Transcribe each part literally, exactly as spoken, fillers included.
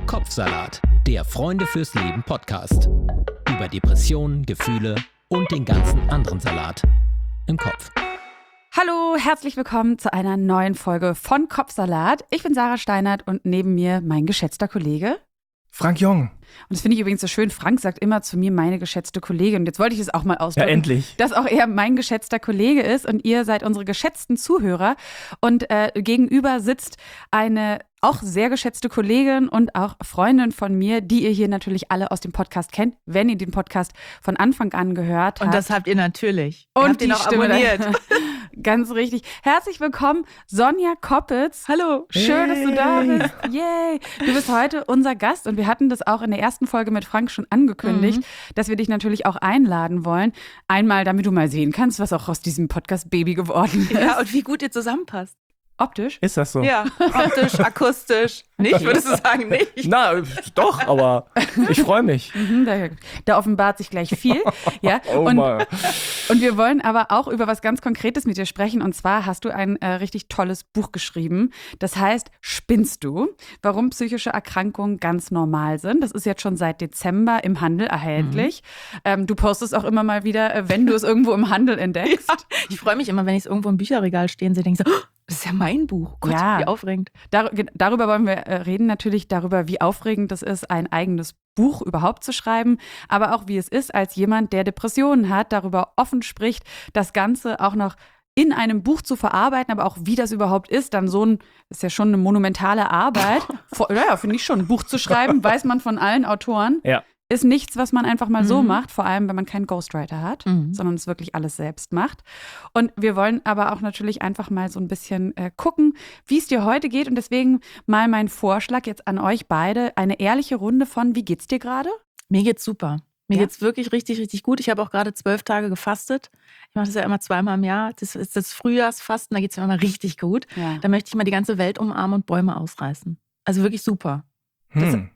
Kopfsalat, der Freunde fürs Leben Podcast. Über Depressionen, Gefühle und den ganzen anderen Salat im Kopf. Hallo, herzlich willkommen zu einer neuen Folge von Kopfsalat. Ich bin Sarah Steinert und neben mir mein geschätzter Kollege Frank Jong. Und das finde ich übrigens so schön. Frank sagt immer zu mir, meine geschätzte Kollegin. Und jetzt wollte ich es auch mal ausdrücken. Ja, endlich. Dass auch er mein geschätzter Kollege ist und ihr seid unsere geschätzten Zuhörer. Und äh, gegenüber sitzt eine auch sehr geschätzte Kollegin und auch Freundin von mir, die ihr hier natürlich alle aus dem Podcast kennt, wenn ihr den Podcast von Anfang an gehört habt. Und das habt ihr natürlich. Und ihr habt die ihn auch Stimme abonniert. Ganz richtig. Herzlich willkommen, Sonja Koppitz. Hallo. Schön, dass du da bist. Yay. Du bist heute unser Gast und wir hatten das auch in der ersten Folge mit Frank schon angekündigt, mhm. dass wir dich natürlich auch einladen wollen. Einmal, damit du mal sehen kannst, was auch aus diesem Podcast Baby geworden ist. Ja, und wie gut ihr zusammenpasst. Optisch? Ist das so? Ja, optisch, akustisch. Nicht, würdest du sagen, nicht? Na, doch, aber ich freue mich. Mhm, da, da offenbart sich gleich viel. Ja? Oh und, mal. und wir wollen aber auch über was ganz Konkretes mit dir sprechen. Und zwar hast du ein äh, richtig tolles Buch geschrieben. Das heißt, Spinnst du? Warum psychische Erkrankungen ganz normal sind. Das ist jetzt schon seit Dezember im Handel erhältlich. Mhm. Ähm, du postest auch immer mal wieder, äh, wenn du es irgendwo im Handel entdeckst. Ja, ich freue mich immer, wenn ich es irgendwo im Bücherregal stehen sehe, denke ich so, oh, das ist ja mein Buch. Gott, ja. Wie aufregend. Dar- darüber wollen wir äh, reden, natürlich darüber, wie aufregend es ist, ein eigenes Buch überhaupt zu schreiben, aber auch wie es ist, als jemand, der Depressionen hat, darüber offen spricht, das Ganze auch noch in einem Buch zu verarbeiten, aber auch wie das überhaupt ist, dann so ein, ist ja schon eine monumentale Arbeit. Vor, ja, finde ich schon, ein Buch zu schreiben, weiß man von allen Autoren. Ja. Ist nichts, was man einfach mal mhm. so macht, vor allem, wenn man keinen Ghostwriter hat, mhm. sondern es wirklich alles selbst macht. Und wir wollen aber auch natürlich einfach mal so ein bisschen äh, gucken, wie es dir heute geht. Und deswegen mal mein Vorschlag jetzt an euch beide, eine ehrliche Runde von, wie geht's dir gerade? Mir geht's super. Mir ja? geht's wirklich richtig, richtig gut. Ich habe auch gerade zwölf Tage gefastet. Ich mache das ja immer zweimal im Jahr. Das ist das Frühjahrsfasten, da geht's mir immer richtig gut. Ja. Da möchte ich mal die ganze Welt umarmen und Bäume ausreißen. Also wirklich super. Hm.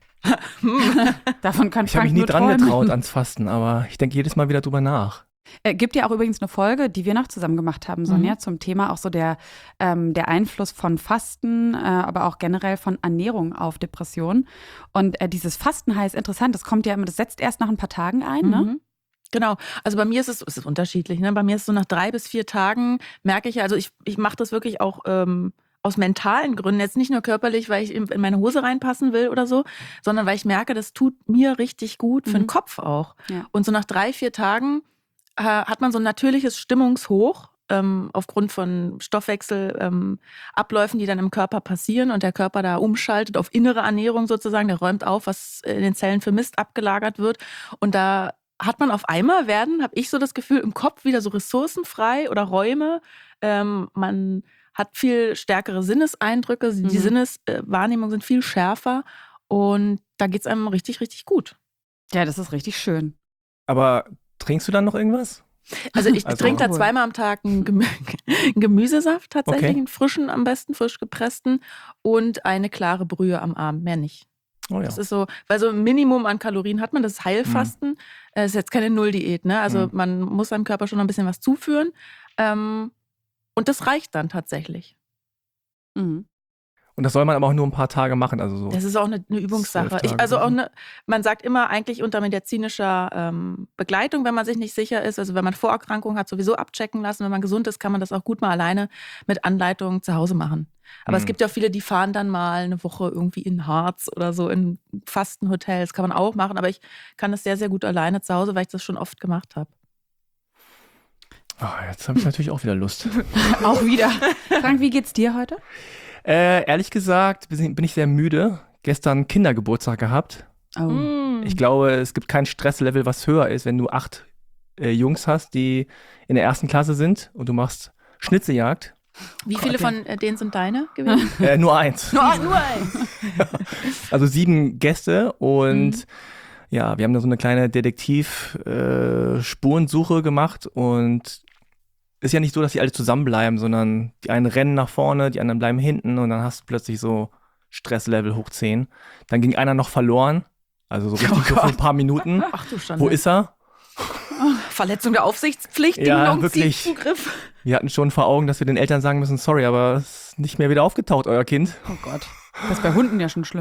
Davon kann Ich habe mich Frank nie nur dran träumen. getraut ans Fasten, aber ich denke jedes Mal wieder drüber nach. Äh, gibt ja auch übrigens eine Folge, die wir noch zusammen gemacht haben, Sonja, mhm. zum Thema auch so der, ähm, der Einfluss von Fasten, äh, aber auch generell von Ernährung auf Depressionen. Und äh, dieses Fasten heißt interessant, das kommt ja immer, das setzt erst nach ein paar Tagen ein, mhm. ne? Genau, also bei mir ist es, es ist unterschiedlich, ne? Bei mir ist es so nach drei bis vier Tagen, merke ich ja, also ich, ich mache das wirklich auch ähm, aus mentalen Gründen, jetzt nicht nur körperlich, weil ich in meine Hose reinpassen will oder so, sondern weil ich merke, das tut mir richtig gut, für mhm. den Kopf auch. Ja. Und so nach drei, vier Tagen äh, hat man so ein natürliches Stimmungshoch ähm, aufgrund von Stoffwechselabläufen, ähm, die dann im Körper passieren und der Körper da umschaltet auf innere Ernährung sozusagen, der räumt auf, was in den Zellen für Mist abgelagert wird und da hat man auf einmal werden, habe ich so das Gefühl, im Kopf wieder so Ressourcen frei oder Räume, ähm, man hat viel stärkere Sinneseindrücke, die mhm. Sinneswahrnehmungen sind viel schärfer und da geht es einem richtig, richtig gut. Ja, das ist richtig schön. Aber trinkst du dann noch irgendwas? Also ich also, trinke da zweimal am Tag einen, Gemü- einen Gemüsesaft tatsächlich, okay. einen frischen am besten, frisch gepressten und eine klare Brühe am Abend, mehr nicht. Oh ja. Das ist so, weil so ein Minimum an Kalorien hat man, das ist Heilfasten, mhm. das ist jetzt keine Nulldiät, ne? Also mhm. man muss seinem Körper schon noch ein bisschen was zuführen. Ähm, Und das reicht dann tatsächlich. Mhm. Und das soll man aber auch nur ein paar Tage machen, also so. Das ist auch eine, eine Übungssache. Ich, Tage, also auch eine, man sagt immer eigentlich unter medizinischer ähm, Begleitung, wenn man sich nicht sicher ist, also wenn man Vorerkrankungen hat, sowieso abchecken lassen. Wenn man gesund ist, kann man das auch gut mal alleine mit Anleitung zu Hause machen. Aber mhm. es gibt ja auch viele, die fahren dann mal eine Woche irgendwie in Harz oder so in Fastenhotels, kann man auch machen. Aber ich kann das sehr, sehr gut alleine zu Hause, weil ich das schon oft gemacht habe. Oh, jetzt habe ich natürlich auch wieder Lust. Auch wieder. Frank, wie geht's dir heute? Äh, ehrlich gesagt bin ich sehr müde. Gestern Kindergeburtstag gehabt. Oh. Mm. Ich glaube, es gibt kein Stresslevel, was höher ist, wenn du acht äh, Jungs hast, die in der ersten Klasse sind und du machst Schnitzeljagd. Wie viele von denen sind deine gewesen? Äh, nur eins. nur, nur eins. Also sieben Gäste und Mhm. ja, wir haben da so eine kleine Detektiv-Spurensuche äh, gemacht und ist ja nicht so, dass die alle zusammenbleiben, sondern die einen rennen nach vorne, die anderen bleiben hinten und dann hast du plötzlich so Stresslevel hoch zehn. Dann ging einer noch verloren, also so richtig Oh so für ein paar Minuten. Ach du Schande. Wo ist er? Verletzung der Aufsichtspflicht, Ja, Ding Dong, wirklich. Zugriff. Wir hatten schon vor Augen, dass wir den Eltern sagen müssen, sorry, aber es ist nicht mehr wieder aufgetaucht, euer Kind. Oh Gott. Das ist bei Hunden ja schon schlimm.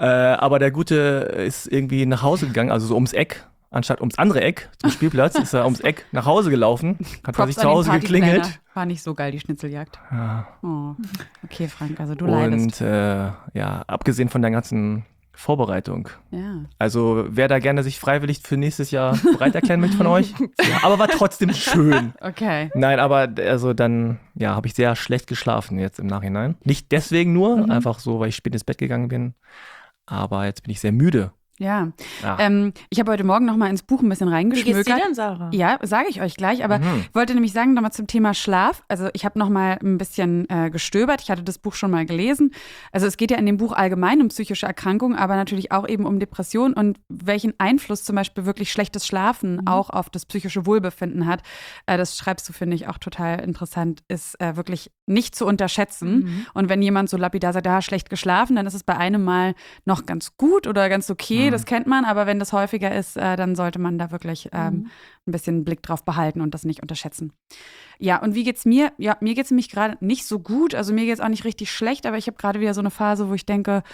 Äh, aber der Gute ist irgendwie nach Hause gegangen, also so ums Eck. Anstatt ums andere Eck, zum Spielplatz, ist er ums Eck nach Hause gelaufen, hat bei sich zu Hause geklingelt. War nicht so geil, die Schnitzeljagd. Ja. Oh. Okay, Frank, also du leidest. Und äh, ja, abgesehen von der ganzen Vorbereitung. Ja. Also wer da gerne sich freiwillig für nächstes Jahr bereit erklären möchte von euch. Ja, aber war trotzdem schön. Okay. Nein, aber also dann ja, habe ich sehr schlecht geschlafen jetzt im Nachhinein. Nicht deswegen nur, Mhm. einfach so, weil ich spät ins Bett gegangen bin. Aber jetzt bin ich sehr müde. Ja, Ja. ähm, ich habe heute Morgen noch mal ins Buch ein bisschen Wie reingeschmökert. geht's dir denn, Sarah? Ja, sage ich euch gleich, aber Mhm. ich wollte nämlich sagen, nochmal zum Thema Schlaf. Also ich habe nochmal ein bisschen äh, gestöbert. Ich hatte das Buch schon mal gelesen. Also es geht ja in dem Buch allgemein um psychische Erkrankungen, aber natürlich auch eben um Depressionen und welchen Einfluss zum Beispiel wirklich schlechtes Schlafen Mhm. auch auf das psychische Wohlbefinden hat. Äh, das schreibst du, finde ich, auch total interessant, ist äh, wirklich nicht zu unterschätzen. Mhm. Und wenn jemand so lapidar sagt, ah, schlecht geschlafen, dann ist es bei einem Mal noch ganz gut oder ganz okay, Mhm. das kennt man, aber wenn das häufiger ist, äh, dann sollte man da wirklich ähm, Mhm. ein bisschen einen Blick drauf behalten und das nicht unterschätzen. Ja, und wie geht's mir? Ja, mir geht's nämlich gerade nicht so gut, also mir geht's auch nicht richtig schlecht, aber ich habe gerade wieder so eine Phase, wo ich denke,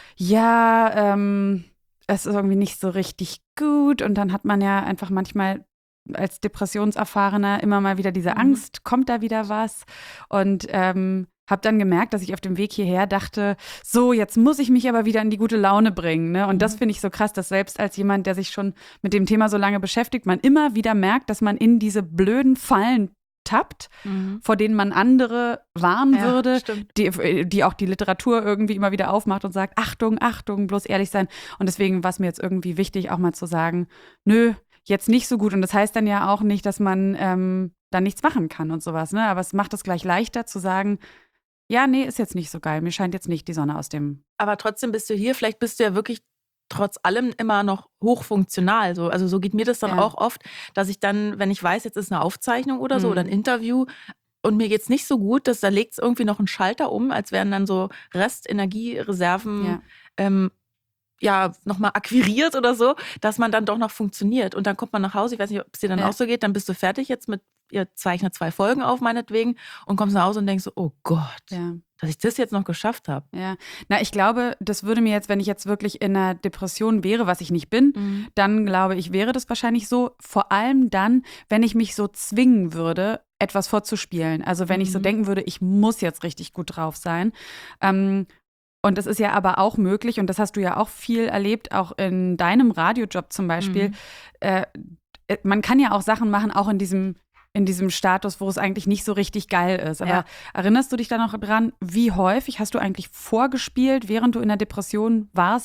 ja, ähm, es ist irgendwie nicht so richtig gut und dann hat man ja einfach manchmal als Depressionserfahrener immer mal wieder diese Mhm. Angst, kommt da wieder was? Und ähm, habe dann gemerkt, dass ich auf dem Weg hierher dachte, so, jetzt muss ich mich aber wieder in die gute Laune bringen. Ne? Und das Mhm. finde ich so krass, dass selbst als jemand, der sich schon mit dem Thema so lange beschäftigt, man immer wieder merkt, dass man in diese blöden Fallen tappt, Mhm. vor denen man andere warnen Ja, würde, stimmt. die, die auch die Literatur irgendwie immer wieder aufmacht und sagt, Achtung, Achtung, bloß ehrlich sein. Und deswegen war es mir jetzt irgendwie wichtig, auch mal zu sagen, nö, jetzt nicht so gut. Und das heißt dann ja auch nicht, dass man ähm, dann nichts machen kann und sowas. Ne? Aber es macht es gleich leichter zu sagen, ja, nee, ist jetzt nicht so geil. Mir scheint jetzt nicht die Sonne aus dem. Aber trotzdem bist du hier, vielleicht bist du ja wirklich trotz allem immer noch hochfunktional. So. Also so geht mir das dann Ja. auch oft, dass ich dann, wenn ich weiß, jetzt ist eine Aufzeichnung oder so Mhm. oder ein Interview und mir geht's nicht so gut, dass da legt es irgendwie noch einen Schalter um, als wären dann so Restenergiereserven Ja. ähm, ja, nochmal akquiriert oder so, dass man dann doch noch funktioniert. Und dann kommt man nach Hause, ich weiß nicht, ob es dir dann Ja. auch so geht, dann bist du fertig jetzt mit, ihr zeichnet zwei Folgen auf meinetwegen und kommst nach Hause und denkst so, oh Gott, Ja. dass ich das jetzt noch geschafft habe. Ja, na, ich glaube, das würde mir jetzt, wenn ich jetzt wirklich in einer Depression wäre, was ich nicht bin, dann glaube ich, wäre das wahrscheinlich so. Vor allem dann, wenn ich mich so zwingen würde, etwas vorzuspielen. Also wenn ich so Mhm. denken würde, ich muss jetzt richtig gut drauf sein. Ähm, und das ist ja aber auch möglich, und das hast du ja auch viel erlebt, auch in deinem Radiojob zum Beispiel. Mhm. Äh, man kann ja auch Sachen machen, auch in diesem in diesem Status, wo es eigentlich nicht so richtig geil ist. Aber Ja. erinnerst du dich da noch dran, wie häufig hast du eigentlich vorgespielt, während du in der Depression warst,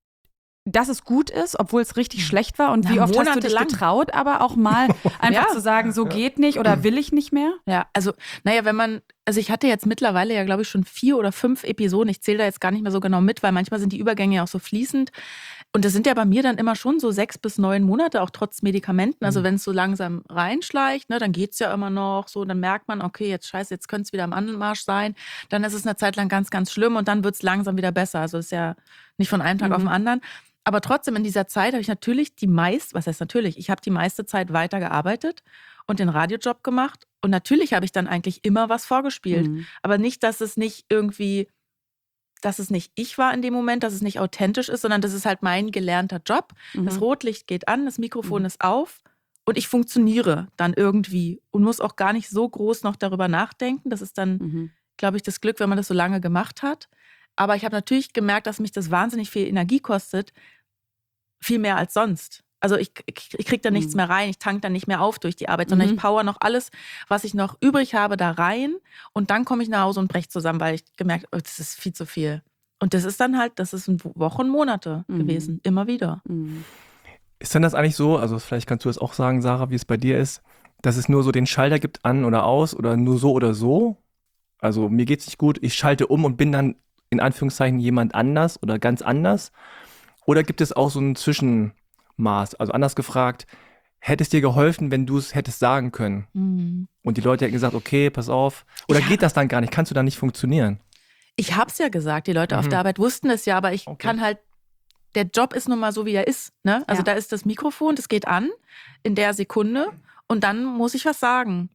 dass es gut ist, obwohl es richtig schlecht war? Und Ja, wie oft hast du dich monatelang. getraut, aber auch mal einfach Ja. zu sagen, so geht nicht oder will ich nicht mehr? Ja, also, naja, wenn man, also ich hatte jetzt mittlerweile ja, glaube ich, schon vier oder fünf Episoden. Ich zähle da jetzt gar nicht mehr so genau mit, weil manchmal sind die Übergänge ja auch so fließend. Und das sind ja bei mir dann immer schon so sechs bis neun Monate, auch trotz Medikamenten. Also Mhm. wenn es so langsam reinschleicht, ne, dann geht es ja immer noch so. Dann merkt man, okay, jetzt scheiße, jetzt könnte es wieder am Anmarsch sein. Dann ist es eine Zeit lang ganz, ganz schlimm und dann wird es langsam wieder besser. Also ist ja nicht von einem Tag Mhm. auf den anderen. Aber trotzdem in dieser Zeit habe ich natürlich die meiste, was heißt natürlich, ich habe die meiste Zeit weitergearbeitet und den Radiojob gemacht. Und natürlich habe ich dann eigentlich immer was vorgespielt. Mhm. Aber nicht, dass es nicht irgendwie, dass es nicht ich war in dem Moment, dass es nicht authentisch ist, sondern das ist halt mein gelernter Job. Das Mhm. Rotlicht geht an, das Mikrofon Mhm. ist auf und ich funktioniere dann irgendwie und muss auch gar nicht so groß noch darüber nachdenken. Das ist dann, Mhm. glaube ich, das Glück, wenn man das so lange gemacht hat. Aber ich habe natürlich gemerkt, dass mich das wahnsinnig viel Energie kostet, viel mehr als sonst. Also ich, ich, ich kriege da nichts Mhm. mehr rein, ich tank da nicht mehr auf durch die Arbeit, sondern Mhm. ich power noch alles, was ich noch übrig habe, da rein und dann komme ich nach Hause und breche zusammen, weil ich gemerkt habe, oh, das ist viel zu viel. Und das ist dann halt, das ist Wochen, Monate Mhm. gewesen, immer wieder. Mhm. Ist denn das eigentlich so, also vielleicht kannst du es auch sagen, Sarah, wie es bei dir ist, dass es nur so den Schalter gibt, an oder aus oder nur so oder so? Also mir geht's nicht gut, ich schalte um und bin dann in Anführungszeichen jemand anders oder ganz anders? Oder gibt es auch so ein Zwischenmaß? Also anders gefragt, hätte es dir geholfen, wenn du es hättest sagen können? Und die Leute hätten gesagt, okay, pass auf. Oder Ja. geht das dann gar nicht? Kannst du dann nicht funktionieren? Ich habe es ja gesagt, die Leute auf Mhm. der Arbeit wussten es ja, aber ich Okay. kann halt, der Job ist nun mal so, wie er ist. Ne? Also Ja. da ist das Mikrofon, das geht an in der Sekunde und dann muss ich was sagen.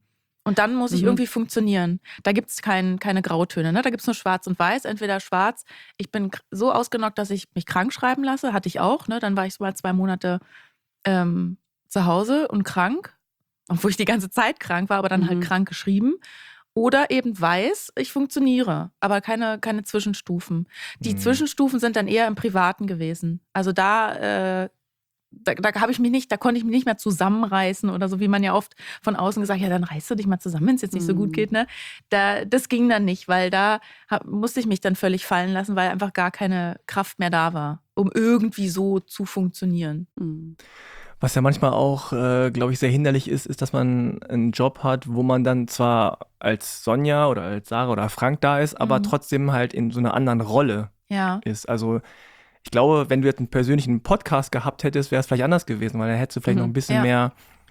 Und dann muss ich Mhm. irgendwie funktionieren. Da gibt es kein, keine Grautöne, ne? Da gibt es nur schwarz und weiß. Entweder schwarz, ich bin k- so ausgenockt, dass ich mich krank schreiben lasse, hatte ich auch. Ne? Dann war ich mal zwei Monate ähm, zu Hause und krank, obwohl ich die ganze Zeit krank war, aber dann halt Mhm. krank geschrieben. Oder eben weiß, ich funktioniere, aber keine, keine Zwischenstufen. Die Mhm. Zwischenstufen sind dann eher im Privaten gewesen. Also da, äh, da, da habe ich mich nicht, da konnte ich mich nicht mehr zusammenreißen oder so, wie man ja oft von außen gesagt, ja, dann reißt du dich mal zusammen, wenn es jetzt nicht so gut Mhm. geht, ne? Da, das ging dann nicht, weil da hab, musste ich mich dann völlig fallen lassen, weil einfach gar keine Kraft mehr da war, um irgendwie so zu funktionieren. Mhm. Was ja manchmal auch, äh, glaube ich, sehr hinderlich ist, ist, dass man einen Job hat, wo man dann zwar als Sonja oder als Sarah oder Frank da ist, aber Mhm. trotzdem halt in so einer anderen Rolle Ja. ist. Also ich glaube, wenn du jetzt einen persönlichen Podcast gehabt hättest, wäre es vielleicht anders gewesen, weil dann hättest du vielleicht Mhm. noch ein bisschen Ja. mehr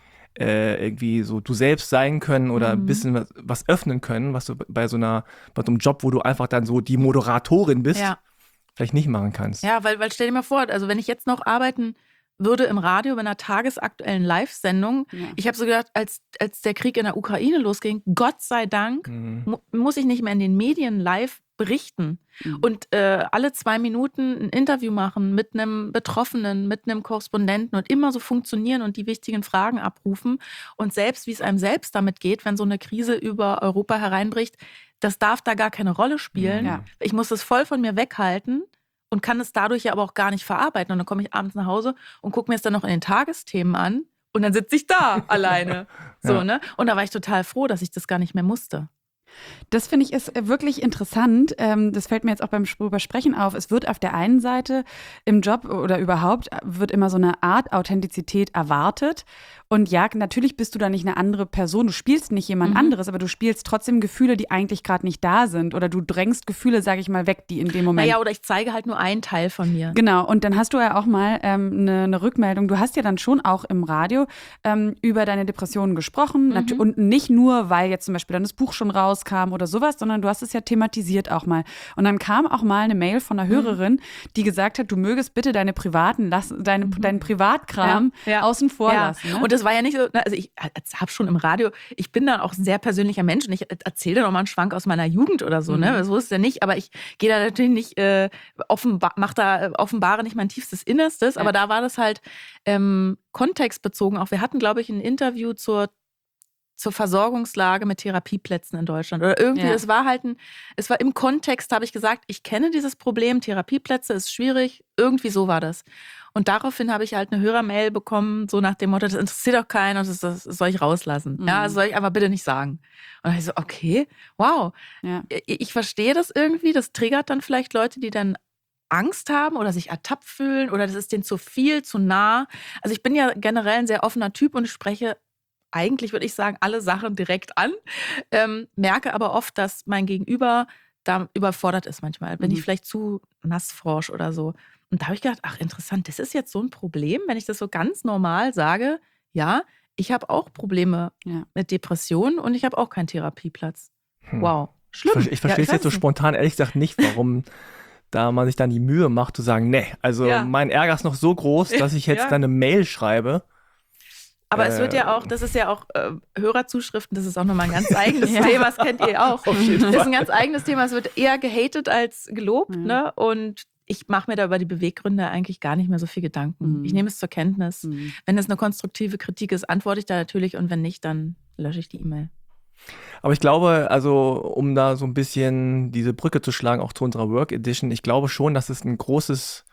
äh, irgendwie so du selbst sein können oder ein Mhm. bisschen was, was öffnen können, was du bei so einer, bei so einem Job, wo du einfach dann so die Moderatorin bist, Ja. vielleicht nicht machen kannst. Ja, weil, weil stell dir mal vor, also wenn ich jetzt noch arbeiten würde im Radio bei einer tagesaktuellen Live-Sendung, Ja. ich habe so gedacht, als, als der Krieg in der Ukraine losging, Gott sei Dank, Mhm. mu muss ich nicht mehr in den Medien live berichten Mhm. und äh, alle zwei Minuten ein Interview machen mit einem Betroffenen, mit einem Korrespondenten und immer so funktionieren und die wichtigen Fragen abrufen. Und selbst, wie es einem selbst damit geht, wenn so eine Krise über Europa hereinbricht, das darf da gar keine Rolle spielen. Ja. Ich muss das voll von mir weghalten und kann es dadurch ja aber auch gar nicht verarbeiten. Und dann komme ich abends nach Hause und gucke mir es dann noch in den Tagesthemen an und dann sitze ich da alleine. So, Ja. ne? Und da war ich total froh, dass ich das gar nicht mehr musste. Das finde ich ist äh, wirklich interessant. Ähm, Das fällt mir jetzt auch beim drüber Sprechen auf. Es wird auf der einen Seite im Job oder überhaupt äh, wird immer so eine Art Authentizität erwartet. Und ja, natürlich bist du da nicht eine andere Person. Du spielst nicht jemand Mhm. anderes, aber du spielst trotzdem Gefühle, die eigentlich gerade nicht da sind. Oder du drängst Gefühle, sage ich mal, weg, die in dem Moment. Naja, oder ich zeige halt nur einen Teil von mir. Genau, und dann hast du ja auch mal ähm, eine, eine Rückmeldung. Du hast ja dann schon auch im Radio ähm, über deine Depressionen gesprochen. Mhm. Natu- Und nicht nur, weil jetzt zum Beispiel dann das Buch schon rauskam oder sowas, sondern du hast es ja thematisiert auch mal. Und dann kam auch mal eine Mail von einer Mhm. Hörerin, die gesagt hat, du mögest bitte deine privaten, lass, deine, deinen Privatkram Mhm. Ja, ja. außen vor Ja. lassen. Ne? Und das war ja nicht so, ne, also ich habe schon im Radio, ich bin dann auch ein sehr persönlicher Mensch und ich erzähle dann auch mal einen Schwank aus meiner Jugend oder so, Mhm. ne? So ist es ja nicht, aber ich gehe da natürlich nicht, äh, offenba mach da, äh, offenbare nicht mein tiefstes Innerstes, Ja. aber da war das halt ähm, kontextbezogen auch. Wir hatten, glaube ich, ein Interview zur zur Versorgungslage mit Therapieplätzen in Deutschland. Oder irgendwie, Ja. es war halt ein, es war im Kontext, habe ich gesagt, ich kenne dieses Problem, Therapieplätze ist schwierig, irgendwie so war das. Und daraufhin habe ich halt eine Hörermail bekommen, so nach dem Motto, das interessiert doch keinen und das, das soll ich rauslassen. Mhm. Ja, das soll ich aber bitte nicht sagen. Und dann ich so, okay, wow. Ja. Ich, ich verstehe das irgendwie, das triggert dann vielleicht Leute, die dann Angst haben oder sich ertappt fühlen oder das ist denen zu viel, zu nah. Also ich bin ja generell ein sehr offener Typ und spreche eigentlich, würde ich sagen, alle Sachen direkt an, ähm, merke aber oft, dass mein Gegenüber da überfordert ist manchmal. Bin Mhm. ich vielleicht zu nassfrosch oder so. Und da habe ich gedacht, ach interessant, das ist jetzt so ein Problem, wenn ich das so ganz normal sage, ja, ich habe auch Probleme Ja. mit Depressionen und ich habe auch keinen Therapieplatz. Hm. Wow, Ich, schlimm. ver- ich verstehe es Ja, jetzt so weiß nicht. spontan ehrlich gesagt nicht, warum da man sich dann die Mühe macht zu sagen, nee, also Ja. mein Ärger ist noch so groß, dass ich jetzt Ja. dann eine Mail schreibe. Aber es wird Äh, ja auch, das ist ja auch äh, Hörerzuschriften, das ist auch nochmal ein ganz eigenes Ja. Thema, das kennt ihr auch. Auf jeden Das ist Fall. ein ganz eigenes Thema, es wird eher gehatet als gelobt, Ja. ne? Und ich mache mir da über die Beweggründe eigentlich gar nicht mehr so viel Gedanken. Mhm. Ich nehme es zur Kenntnis. Mhm. Wenn es eine konstruktive Kritik ist, antworte ich da natürlich und wenn nicht, dann lösche ich die E-Mail. Aber ich glaube, also um da so ein bisschen diese Brücke zu schlagen, auch zu unserer Work Edition, ich glaube schon, dass es ein großes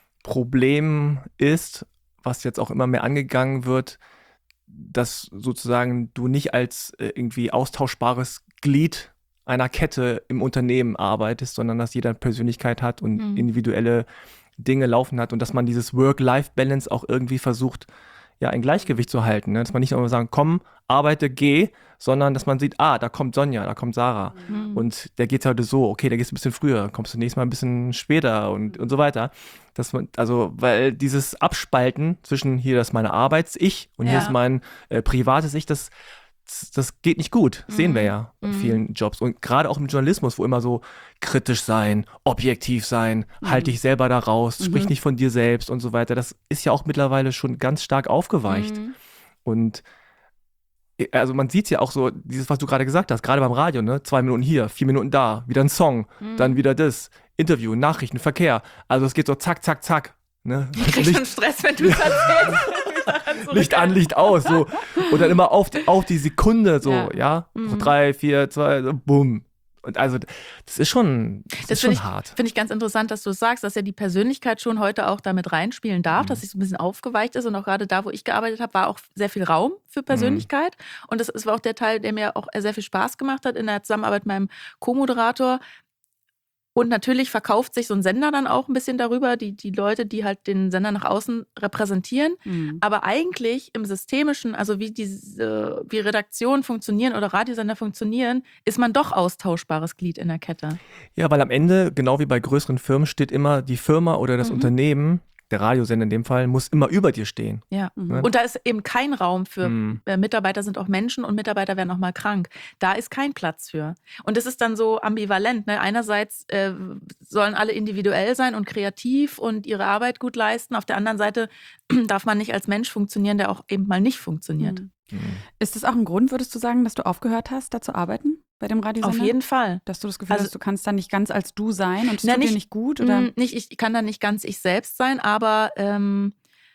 Problem ist, was jetzt auch immer mehr angegangen wird, dass sozusagen du nicht als äh, irgendwie austauschbares Glied einer Kette im Unternehmen arbeitest, sondern dass jeder eine Persönlichkeit hat und Mhm. individuelle Dinge laufen hat und dass man dieses Work-Life-Balance auch irgendwie versucht, ja, ein Gleichgewicht zu halten. Ne? Dass man nicht nur sagen, komm, arbeite, geh, sondern dass man sieht, ah, da kommt Sonja, da kommt Sarah. Mhm. Und der geht heute so, okay, der geht ein bisschen früher, kommst du nächstes Mal ein bisschen später und, und so weiter. Dass man, also, weil dieses Abspalten zwischen hier das ist meine Arbeits-Ich und hier Ja. ist mein äh, privates Ich, das, das, das geht nicht gut. Das sehen wir Mhm. ja in Mhm. vielen Jobs. Und gerade auch im Journalismus, wo immer so kritisch sein, objektiv sein, halt dich selber da raus, sprich Mhm. nicht von dir selbst und so weiter. Das ist ja auch mittlerweile schon ganz stark aufgeweicht. Mhm. Und also man sieht es ja auch so, dieses, was du gerade gesagt hast, gerade beim Radio, ne? Zwei Minuten hier, vier Minuten da, wieder ein Song, Mhm. dann wieder das, Interview, Nachrichten, Verkehr. Also es geht so zack, zack, zack. Ne? Ich krieg schon Stress, wenn du es erzählst. Licht an, Licht aus, so. Und dann immer auf die, auf die Sekunde, so, ja. Ja. So Mhm. drei, vier, zwei, so, bumm. Und also, das ist schon, das, Das ist schon finde ich, hart. finde ich ganz interessant, dass du es sagst, dass ja die Persönlichkeit schon heute auch damit reinspielen darf, Mhm. dass sich so ein bisschen aufgeweicht ist. Und auch gerade da, wo ich gearbeitet habe, war auch sehr viel Raum für Persönlichkeit. Und das, das war auch der Teil, der mir auch sehr viel Spaß gemacht hat in der Zusammenarbeit mit meinem Co-Moderator. Und natürlich verkauft sich so ein Sender dann auch ein bisschen darüber, die, die Leute, die halt den Sender nach außen repräsentieren. Mhm. Aber eigentlich im Systemischen, also wie diese, wie Redaktionen funktionieren oder Radiosender funktionieren, ist man doch austauschbares Glied in der Kette. Ja, weil am Ende, genau wie bei größeren Firmen, steht immer die Firma oder das Mhm. Unternehmen, der Radiosender in dem Fall, muss immer über dir stehen. Ja. Mhm. Und da ist eben kein Raum für Mhm. äh, Mitarbeiter sind auch Menschen und Mitarbeiter werden auch mal krank. Da ist kein Platz für. Und das ist dann so ambivalent. Ne? Einerseits äh, sollen alle individuell sein und kreativ und ihre Arbeit gut leisten. Auf der anderen Seite darf man nicht als Mensch funktionieren, der auch eben mal nicht funktioniert. Mhm. Mhm. Ist das auch ein Grund, würdest du sagen, dass du aufgehört hast, da zu arbeiten bei dem Radiosender? Auf jeden Fall. Dass du das Gefühl Also- hast, du kannst da nicht ganz als du sein und es Na, tut dir nicht- nicht gut? Oder? Mm, Nicht, ich kann da nicht ganz ich selbst sein, aber ähm,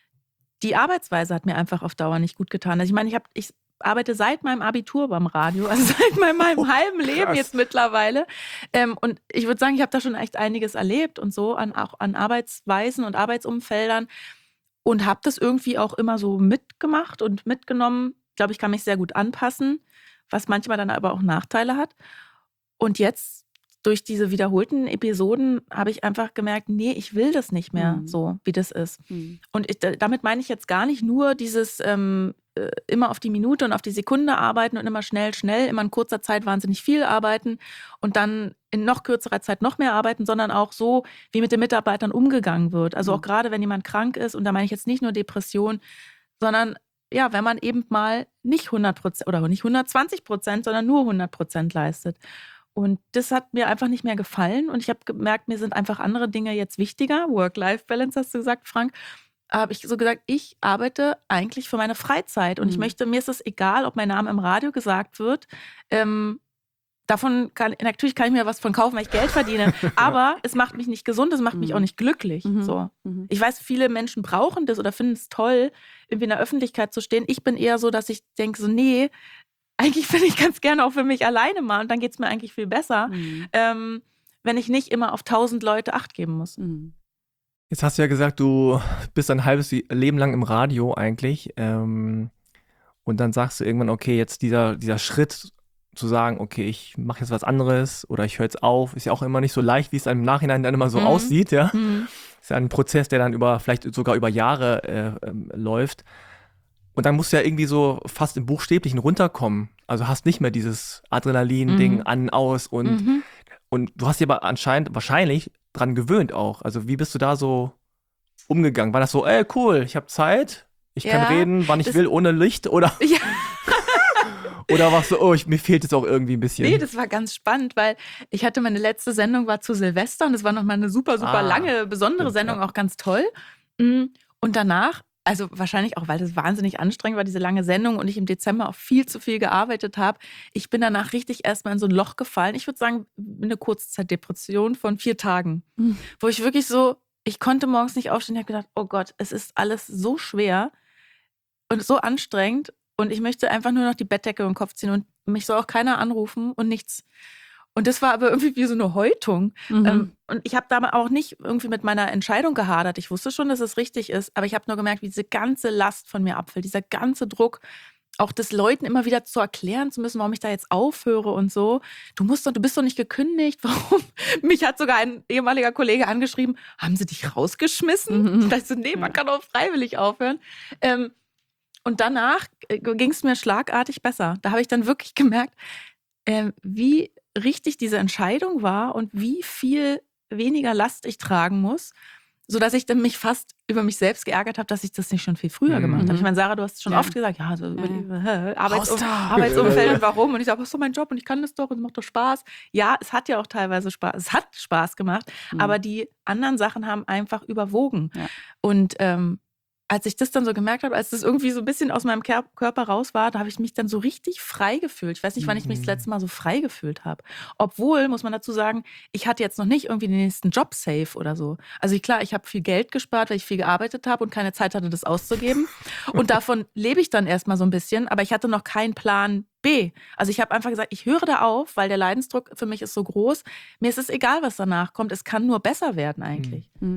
die Arbeitsweise hat mir einfach auf Dauer nicht gut getan. Also ich meine, ich, hab, ich arbeite seit meinem Abitur beim Radio, also seit meinem, meinem Oh, halben Leben krass. jetzt mittlerweile. Ähm, und ich würde sagen, ich habe da schon echt einiges erlebt und so, an, auch an Arbeitsweisen und Arbeitsumfeldern und habe das irgendwie auch immer so mitgemacht und mitgenommen. Ich glaube, ich kann mich sehr gut anpassen, was manchmal dann aber auch Nachteile hat. Und jetzt durch diese wiederholten Episoden habe ich einfach gemerkt, nee, ich will das nicht mehr Mhm. so, wie das ist. Mhm. Und ich, damit meine ich jetzt gar nicht nur dieses ähm, äh, immer auf die Minute und auf die Sekunde arbeiten und immer schnell, schnell, immer in kurzer Zeit wahnsinnig viel arbeiten und dann in noch kürzerer Zeit noch mehr arbeiten, sondern auch so, wie mit den Mitarbeitern umgegangen wird. Also Mhm. auch gerade, wenn jemand krank ist, und da meine ich jetzt nicht nur Depression, sondern ja, wenn man eben mal nicht hundert Prozent oder nicht hundertzwanzig Prozent, sondern nur hundert Prozent leistet. Und das hat mir einfach nicht mehr gefallen. Und ich habe gemerkt, mir sind einfach andere Dinge jetzt wichtiger. Work-Life-Balance hast du gesagt, Frank. Habe ich so gesagt, ich arbeite eigentlich für meine Freizeit. Und ich Mhm. möchte, mir ist es egal, ob mein Name im Radio gesagt wird. Ähm, davon kann, natürlich kann ich mir was von kaufen, weil ich Geld verdiene. Aber es macht mich nicht gesund, es macht mich Mhm. auch nicht glücklich. Mhm. So. Mhm. Ich weiß, viele Menschen brauchen das oder finden es toll, irgendwie in der Öffentlichkeit zu stehen. Ich bin eher so, dass ich denke, so, nee, eigentlich bin ich ganz gerne auch für mich alleine mal und dann geht es mir eigentlich viel besser, Mhm. ähm, wenn ich nicht immer auf tausend Leute Acht geben muss. Mhm. Jetzt hast du ja gesagt, du bist ein halbes Leben lang im Radio eigentlich. Ähm, und dann sagst du irgendwann, okay, jetzt dieser, dieser Schritt zu sagen, okay, ich mache jetzt was anderes oder ich höre jetzt auf, ist ja auch immer nicht so leicht, wie es dann im Nachhinein dann immer so Mhm. aussieht, ja. Mhm. Ist ja ein Prozess, der dann über, vielleicht sogar über Jahre äh, ähm, läuft. Und dann musst du ja irgendwie so fast im Buchstäblichen runterkommen. Also hast nicht mehr dieses Adrenalin-Ding Mhm. an, aus und, Mhm. und du hast dich aber anscheinend wahrscheinlich dran gewöhnt auch. Also wie bist du da so umgegangen? War das so, ey, cool, ich habe Zeit, ich kann Ja, reden, wann ich das- will, ohne Licht? Oder, Ja. oder warst du, oh, ich, mir fehlt jetzt auch irgendwie ein bisschen? Nee, das war ganz spannend, weil ich hatte meine letzte Sendung war zu Silvester und das war nochmal eine super, super Ah, lange, besondere stimmt, Sendung, ja. auch ganz toll. Mm, Und danach, also wahrscheinlich auch, weil das wahnsinnig anstrengend war, diese lange Sendung und ich im Dezember auch viel zu viel gearbeitet habe, ich bin danach richtig erstmal in so ein Loch gefallen. Ich würde sagen, eine Kurzzeitdepression von vier Tagen, Mhm. wo ich wirklich so, ich konnte morgens nicht aufstehen, ich habe gedacht, oh Gott, es ist alles so schwer und so anstrengend. Und ich möchte einfach nur noch die Bettdecke über den Kopf ziehen und mich soll auch keiner anrufen und nichts. Und das war aber irgendwie wie so eine Häutung. Mhm. Ähm, und ich habe da auch nicht irgendwie mit meiner Entscheidung gehadert. Ich wusste schon, dass es richtig ist, aber ich habe nur gemerkt, wie diese ganze Last von mir abfällt, dieser ganze Druck, auch das Leuten immer wieder zu erklären zu müssen, warum ich da jetzt aufhöre und so. Du musst doch, du bist doch nicht gekündigt. Warum? Mich hat sogar ein ehemaliger Kollege angeschrieben, haben sie dich rausgeschmissen? Mhm. Ich dachte so, nee, man kann auch freiwillig aufhören. Ähm, und danach ging es mir schlagartig besser. Da habe ich dann wirklich gemerkt, äh, wie richtig diese Entscheidung war und wie viel weniger Last ich tragen muss, sodass ich dann mich fast über mich selbst geärgert habe, dass ich das nicht schon viel früher Mhm. gemacht habe. Ich meine, Sarah, du hast schon Ja. oft gesagt, ja, so über die, Ja. Arbeitsum Raus da. Arbeitsumfeld und warum. Und ich sage, was ist doch mein Job und ich kann das doch und es macht doch Spaß. Ja, es hat ja auch teilweise Spaß. Es hat Spaß gemacht, Mhm. aber die anderen Sachen haben einfach überwogen. Ja. Und ähm, als ich das dann so gemerkt habe, als das irgendwie so ein bisschen aus meinem Ker- Körper raus war, da habe ich mich dann so richtig frei gefühlt. Ich weiß nicht, wann ich mich das letzte Mal so frei gefühlt habe. Obwohl, muss man dazu sagen, ich hatte jetzt noch nicht irgendwie den nächsten Job safe oder so. Also klar, ich habe viel Geld gespart, weil ich viel gearbeitet habe und keine Zeit hatte, das auszugeben. Und davon lebe ich dann erstmal so ein bisschen, aber ich hatte noch keinen Plan B. Also ich habe einfach gesagt, ich höre da auf, weil der Leidensdruck für mich ist so groß. Mir ist es egal, was danach kommt. Es kann nur besser werden eigentlich. Mhm.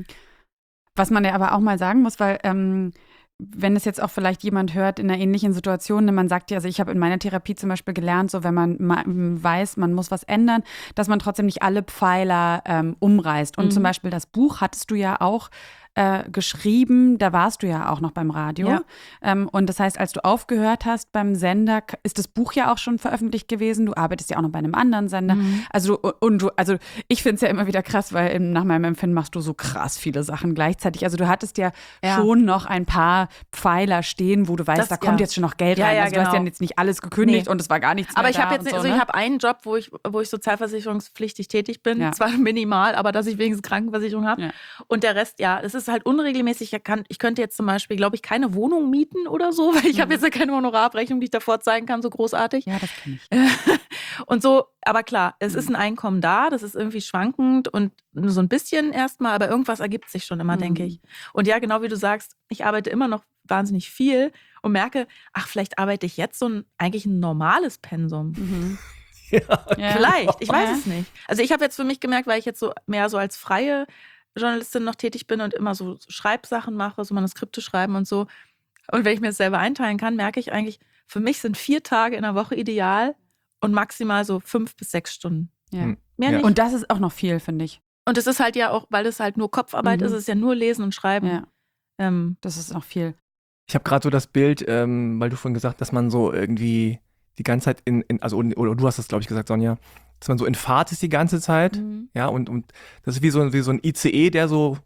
Was man ja aber auch mal sagen muss, weil ähm, wenn es jetzt auch vielleicht jemand hört in einer ähnlichen Situation, ne, man sagt ja, also ich habe in meiner Therapie zum Beispiel gelernt, so wenn man ma- weiß, man muss was ändern, dass man trotzdem nicht alle Pfeiler ähm, umreißt. Und Mhm. zum Beispiel das Buch hattest du ja auch äh, geschrieben, da warst du ja auch noch beim Radio. Ja. Ähm, und das heißt, als du aufgehört hast beim Sender, k- ist das Buch ja auch schon veröffentlicht gewesen. Du arbeitest ja auch noch bei einem anderen Sender. Mhm. Also du- und du, also ich finde es ja immer wieder krass, weil im, nach meinem Empfinden machst du so krass viele Sachen gleichzeitig. Also du hattest ja, Ja. schon noch ein paar Pfeiler stehen, wo du weißt, Das- da kommt ja. jetzt schon noch Geld Ja, rein. ja, also du hast ja genau. jetzt nicht alles gekündigt Nee. und es war gar nichts Aber mehr ich da habe jetzt, und so, also ne? ich habe einen Job, wo ich, wo ich sozialversicherungspflichtig tätig bin. Ja. Zwar minimal, aber dass ich wenigstens Krankenversicherung habe. Ja. Und der Rest, ja, es ist halt unregelmäßig. Ich, kann, ich könnte jetzt zum Beispiel, glaube ich, keine Wohnung mieten oder so, weil ich habe jetzt ja keine Honorarabrechnung, die ich davor zeigen kann, so großartig. Ja, das kenne ich. Und so, aber klar, es Mhm. ist ein Einkommen da, das ist irgendwie schwankend und nur so ein bisschen erstmal, aber irgendwas ergibt sich schon immer, Mhm. denke ich. Und ja, genau wie du sagst, ich arbeite immer noch wahnsinnig viel und merke, ach, vielleicht arbeite ich jetzt so ein eigentlich ein normales Pensum. Mhm. Ja. Ja. Vielleicht, ich weiß Ja. es nicht. Also ich habe jetzt für mich gemerkt, weil ich jetzt so mehr so als freie Journalistin noch tätig bin und immer so Schreibsachen mache, so Manuskripte schreiben und so. Und wenn ich mir das selber einteilen kann, merke ich eigentlich, für mich sind vier Tage in der Woche ideal und maximal so fünf bis sechs Stunden. Ja. Mhm. Mehr Ja. nicht. Und das ist auch noch viel, finde ich. Und es ist halt ja auch, weil es halt nur Kopfarbeit Mhm. ist, es ist ja nur Lesen und Schreiben. Ja, Ähm, das ist noch viel. Ich habe gerade so das Bild, ähm, weil du vorhin gesagt hast, dass man so irgendwie die ganze Zeit in, in also oder du hast das, glaube ich, gesagt, Sonja, dass man so in Fahrt ist die ganze Zeit. mhm. Ja, und, und das ist wie so, wie so ein I C E, der so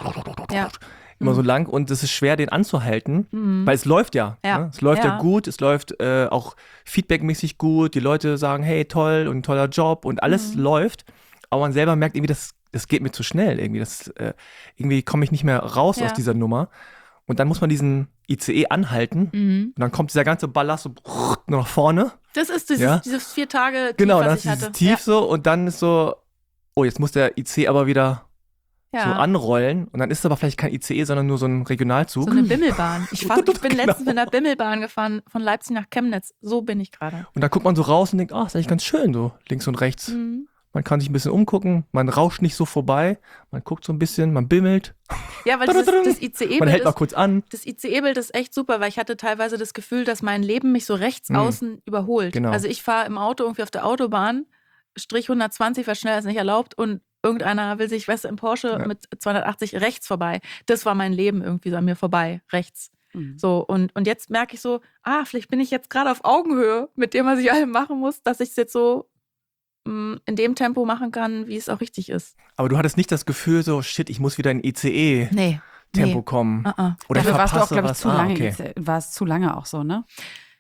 Ja. immer so Mhm. lang und es ist schwer, den anzuhalten, Mhm. weil es läuft ja. Ja. Ne? Es läuft ja. Ja. gut, es läuft äh, auch feedbackmäßig gut, die Leute sagen, hey, toll und ein toller Job und alles Mhm. läuft, aber man selber merkt irgendwie, das, das geht mir zu schnell irgendwie, das, äh, irgendwie komme ich nicht mehr raus Ja. aus dieser Nummer und dann muss man diesen I C E anhalten Mhm. und dann kommt dieser ganze Ballast so nur nach vorne. Das ist dieses, Ja. dieses vier Tage Tief, Genau, dann was ist ich dieses hatte. Tief so und dann ist so, oh, jetzt muss der I C E aber wieder ja. so Ja. anrollen und dann ist es aber vielleicht kein I C E, sondern nur so ein Regionalzug. So eine Bimmelbahn. Ich, fahr, ich bin Genau. letztens mit einer Bimmelbahn gefahren, von Leipzig nach Chemnitz. So bin ich gerade. Und da guckt man so raus und denkt, ach, ist eigentlich ganz schön, so links und rechts. Mhm. Man kann sich ein bisschen umgucken, man rauscht nicht so vorbei, man guckt so ein bisschen, man bimmelt, Ja, weil das, das man hält I C E-Bild mal ist, kurz an. das I C E-Bild ist echt super, weil ich hatte teilweise das Gefühl, dass mein Leben mich so rechts Mhm. außen überholt. Genau. Also ich fahre im Auto irgendwie auf der Autobahn, Strich hundertzwanzig, weil schneller ist nicht erlaubt und irgendeiner will sich, weißt du, im Porsche Ja. mit zweihundertachtzig rechts vorbei. Das war mein Leben irgendwie so an mir vorbei, rechts. Mhm. So, und, und jetzt merke ich so, ah, vielleicht bin ich jetzt gerade auf Augenhöhe mit dem, was ich allem machen muss, dass ich es jetzt so mh, in dem Tempo machen kann, wie es auch richtig ist. Aber du hattest nicht das Gefühl so, shit, ich muss wieder in I C E-Tempo Nee. kommen. Ah, ah. Oder Dafür warst du auch, verpasse glaube ich, was. zu Ah, lange. okay. War es zu lange auch so, ne?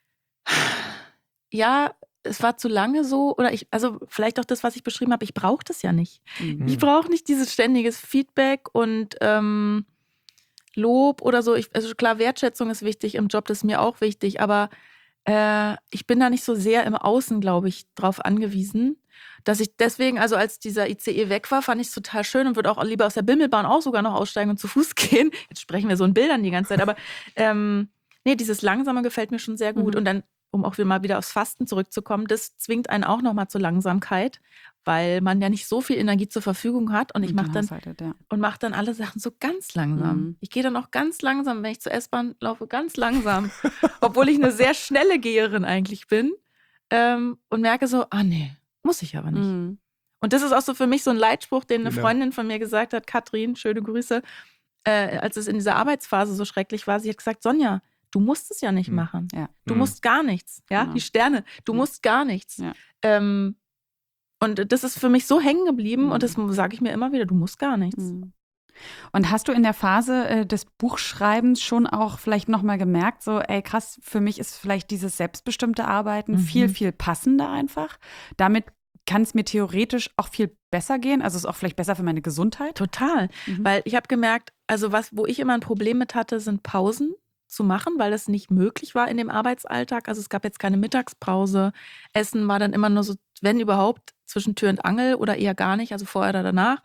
Ja, es war zu lange so, oder ich, also vielleicht auch das, was ich beschrieben habe, ich brauche das ja nicht. Mhm. Ich brauche nicht dieses ständiges Feedback und ähm, Lob oder so. Ich, also klar, Wertschätzung ist wichtig im Job, das ist mir auch wichtig, aber äh, ich bin da nicht so sehr im Außen, glaube ich, drauf angewiesen, dass ich deswegen, also als dieser I C E weg war, fand ich es total schön und würde auch lieber aus der Bimmelbahn auch sogar noch aussteigen und zu Fuß gehen. Jetzt sprechen wir so in Bildern die ganze Zeit, aber ähm, nee, dieses Langsame gefällt mir schon sehr gut. Mhm. Und dann, um auch wieder mal wieder aufs Fasten zurückzukommen, das zwingt einen auch nochmal zur Langsamkeit, weil man ja nicht so viel Energie zur Verfügung hat und ich mache dann Haushaltet, ja. und mache dann alle Sachen so ganz langsam. Mhm. Ich gehe dann auch ganz langsam, wenn ich zur S-Bahn laufe, ganz langsam. Obwohl ich eine sehr schnelle Geherin eigentlich bin. Ähm, und merke so, ah nee, muss ich aber nicht. Mhm. Und das ist auch so für mich so ein Leitspruch, den eine Genau. Freundin von mir gesagt hat, Katrin, schöne Grüße, äh, als es in dieser Arbeitsphase so schrecklich war. Sie hat gesagt, Sonja, du musst es ja nicht Mhm. machen. Ja. Du Mhm. musst gar nichts. Ja, Genau. die Sterne, du Ja. musst gar nichts. Ja. Ähm, und das ist für mich so hängen geblieben Mhm. und das sage ich mir immer wieder, du musst gar nichts. Mhm. Und hast du in der Phase äh, des Buchschreibens schon auch vielleicht nochmal gemerkt, so, ey krass, für mich ist vielleicht dieses selbstbestimmte Arbeiten Mhm. viel, viel passender einfach. Damit kann es mir theoretisch auch viel besser gehen? Also ist es auch vielleicht besser für meine Gesundheit? Total, mhm. weil ich habe gemerkt, also was, wo ich immer ein Problem mit hatte, sind Pausen zu machen, weil das nicht möglich war in dem Arbeitsalltag. Also es gab jetzt keine Mittagspause. Essen war dann immer nur so, wenn überhaupt, zwischen Tür und Angel oder eher gar nicht, also vorher oder danach.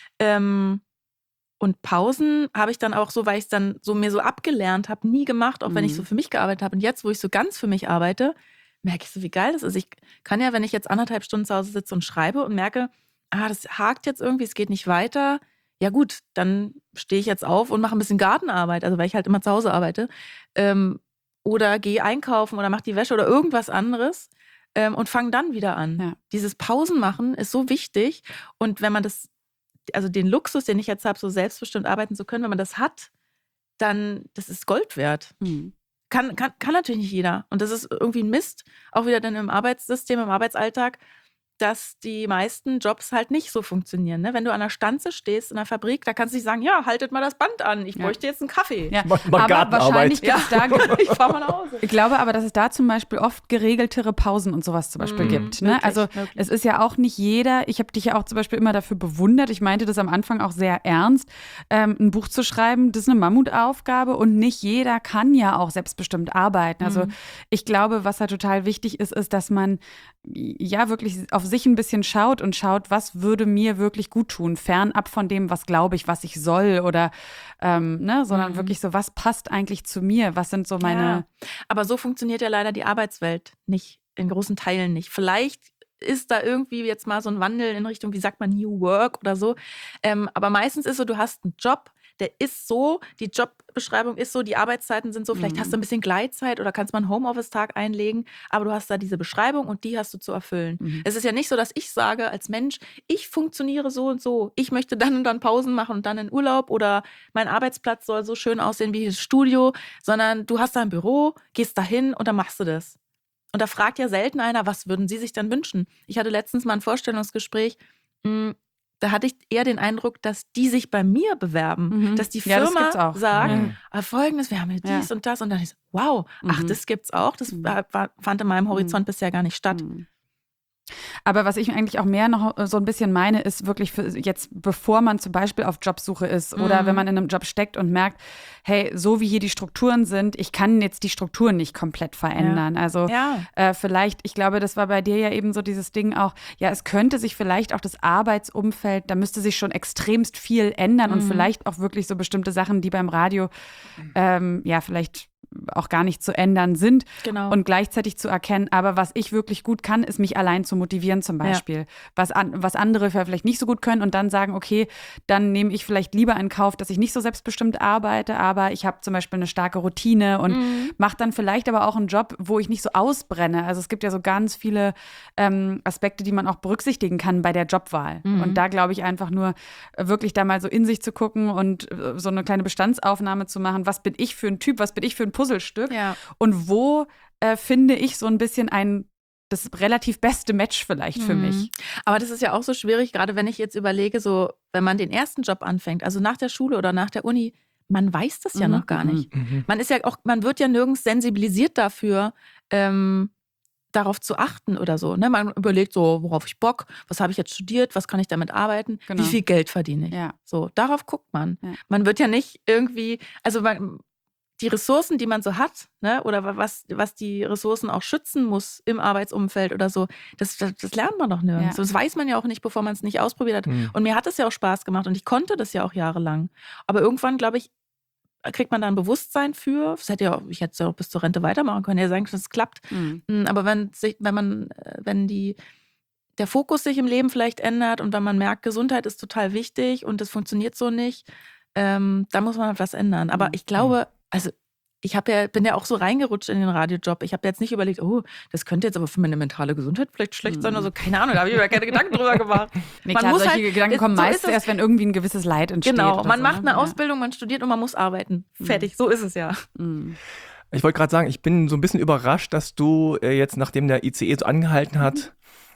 Ähm, und Pausen habe ich dann auch so, weil ich es dann so mir so abgelernt habe, nie gemacht, auch mhm. wenn ich so für mich gearbeitet habe. Und jetzt, wo ich so ganz für mich arbeite, merke ich so, wie geil das ist. Ich kann ja, wenn ich jetzt anderthalb Stunden zu Hause sitze und schreibe und merke, ah, das hakt jetzt irgendwie, es geht nicht weiter, ja gut, dann stehe ich jetzt auf und mache ein bisschen Gartenarbeit, also weil ich halt immer zu Hause arbeite. Ähm, oder gehe einkaufen oder mache die Wäsche oder irgendwas anderes ähm, und fange dann wieder an. Ja. Dieses Pausen machen ist so wichtig. Und wenn man das, also den Luxus, den ich jetzt habe, so selbstbestimmt arbeiten zu können, wenn man das hat, dann, das ist Gold wert. Mhm. Kann, kann, kann natürlich nicht jeder. Und das ist irgendwie ein Mist, auch wieder dann im Arbeitssystem, im Arbeitsalltag, dass die meisten Jobs halt nicht so funktionieren. Ne? Wenn du an der Stanze stehst in der Fabrik, da kannst du nicht sagen, ja, haltet mal das Band an, ich ja. bräuchte jetzt einen Kaffee. Ja. Mach mal aber wahrscheinlich gibt es da, ich fahr mal nach Hause. Ich glaube aber, dass es da zum Beispiel oft geregeltere Pausen und sowas zum Beispiel Mhm, gibt. Ne? wirklich, Also wirklich. es ist ja auch nicht jeder, ich habe dich ja auch zum Beispiel immer dafür bewundert, ich meinte das am Anfang auch sehr ernst, ähm, ein Buch zu schreiben, das ist eine Mammutaufgabe und nicht jeder kann ja auch selbstbestimmt arbeiten. Also Mhm. ich glaube, was da total wichtig ist, ist, dass man ja wirklich auf sich ein bisschen schaut und schaut, was würde mir wirklich gut tun, fernab von dem, was glaube ich, was ich soll oder ähm, ne, sondern Mhm. wirklich so, was passt eigentlich zu mir, was sind so meine Ja. Aber so funktioniert ja leider die Arbeitswelt nicht, in großen Teilen nicht. Vielleicht ist da irgendwie jetzt mal so ein Wandel in Richtung, wie sagt man, New Work oder so. Ähm, aber meistens ist so, du hast einen Job, der ist so, die Jobbeschreibung ist so, die Arbeitszeiten sind so, vielleicht Mhm. hast du ein bisschen Gleitzeit oder kannst mal einen Homeoffice-Tag einlegen, aber du hast da diese Beschreibung und die hast du zu erfüllen. Mhm. Es ist ja nicht so, dass ich sage als Mensch, ich funktioniere so und so, ich möchte dann und dann Pausen machen und dann in Urlaub oder mein Arbeitsplatz soll so schön aussehen wie das Studio, sondern du hast da ein Büro, gehst da hin und dann machst du das. Und da fragt ja selten einer, was würden Sie sich dann wünschen? Ich hatte letztens mal ein Vorstellungsgespräch, mh, da hatte ich eher den Eindruck, dass die sich bei mir bewerben, Mhm. dass die Ja, das Firma gibt's auch. sagt, Ja. ah, folgendes, wir haben hier Ja. dies und das und dann ist so, wow, ach, Mhm. das gibt's auch, das Mhm. war, war, fand in meinem Horizont Mhm. bisher gar nicht statt. Mhm. Aber was ich eigentlich auch mehr noch so ein bisschen meine, ist wirklich für jetzt, bevor man zum Beispiel auf Jobsuche ist oder Mhm. wenn man in einem Job steckt und merkt, hey, so wie hier die Strukturen sind, ich kann jetzt die Strukturen nicht komplett verändern. Also Ja. äh, vielleicht, ich glaube, das war bei dir ja eben so dieses Ding auch, ja, es könnte sich vielleicht auch das Arbeitsumfeld, da müsste sich schon extremst viel ändern und Mhm. vielleicht auch wirklich so bestimmte Sachen, die beim Radio ähm, ja vielleicht auch gar nicht zu ändern sind Genau. und gleichzeitig zu erkennen, aber was ich wirklich gut kann, ist mich allein zu motivieren zum Beispiel. Ja. Was, an, was andere vielleicht nicht so gut können und dann sagen, okay, dann nehme ich vielleicht lieber in Kauf, dass ich nicht so selbstbestimmt arbeite, aber ich habe zum Beispiel eine starke Routine und Mhm. mache dann vielleicht aber auch einen Job, wo ich nicht so ausbrenne. Also es gibt ja so ganz viele ähm, Aspekte, die man auch berücksichtigen kann bei der Jobwahl. Mhm. Und da glaube ich einfach nur, äh, wirklich da mal so in sich zu gucken und äh, so eine kleine Bestandsaufnahme zu machen, was bin ich für ein Typ, was bin ich für ein Puzzlestück Ja. und wo äh, finde ich so ein bisschen ein das relativ beste Match vielleicht für Mhm. mich. Aber das ist ja auch so schwierig, gerade wenn ich jetzt überlege, so, wenn man den ersten Job anfängt, also nach der Schule oder nach der Uni, man weiß das ja Mhm. noch gar nicht. Mhm. Man ist ja auch, man wird ja nirgends sensibilisiert dafür, ähm, darauf zu achten oder so. Ne? Man überlegt so, worauf ich Bock, was habe ich jetzt studiert, was kann ich damit arbeiten, Genau. wie viel Geld verdiene ich. Ja. So, darauf guckt man. Ja. Man wird ja nicht irgendwie, also man, die Ressourcen, die man so hat, ne, oder was, was die Ressourcen auch schützen muss im Arbeitsumfeld oder so, das, das, das lernt man doch nirgends. Ja. Das weiß man ja auch nicht, bevor man es nicht ausprobiert hat. Mhm. Und mir hat es ja auch Spaß gemacht und ich konnte das ja auch jahrelang. Aber irgendwann, glaube ich, kriegt man da ein Bewusstsein für. Das hätte ja auch, ich hätte es ja auch bis zur Rente weitermachen können. Ja, sagen, dass es klappt. Mhm. Aber wenn sich, wenn man, äh, wenn die, der Fokus sich im Leben vielleicht ändert und wenn man merkt, Gesundheit ist total wichtig und das funktioniert so nicht, ähm, da muss man etwas ändern. Aber Mhm. ich glaube, also ich habe ja, bin ja auch so reingerutscht in den Radiojob. Ich habe jetzt nicht überlegt, oh, das könnte jetzt aber für meine mentale Gesundheit vielleicht schlecht sein Mhm. oder so. Keine Ahnung, da habe ich mir keine Gedanken drüber gemacht. Nee, Man klar, muss solche halt- Gedanken ist- kommen so ist meist es. erst, wenn irgendwie ein gewisses Leid entsteht. Genau, oder man so, macht ne? eine Ausbildung, man studiert und man muss arbeiten. Fertig, so ist es ja. Ja. Mhm. Ich wollte gerade sagen, ich bin so ein bisschen überrascht, dass du äh, jetzt, nachdem der I C E so angehalten hat,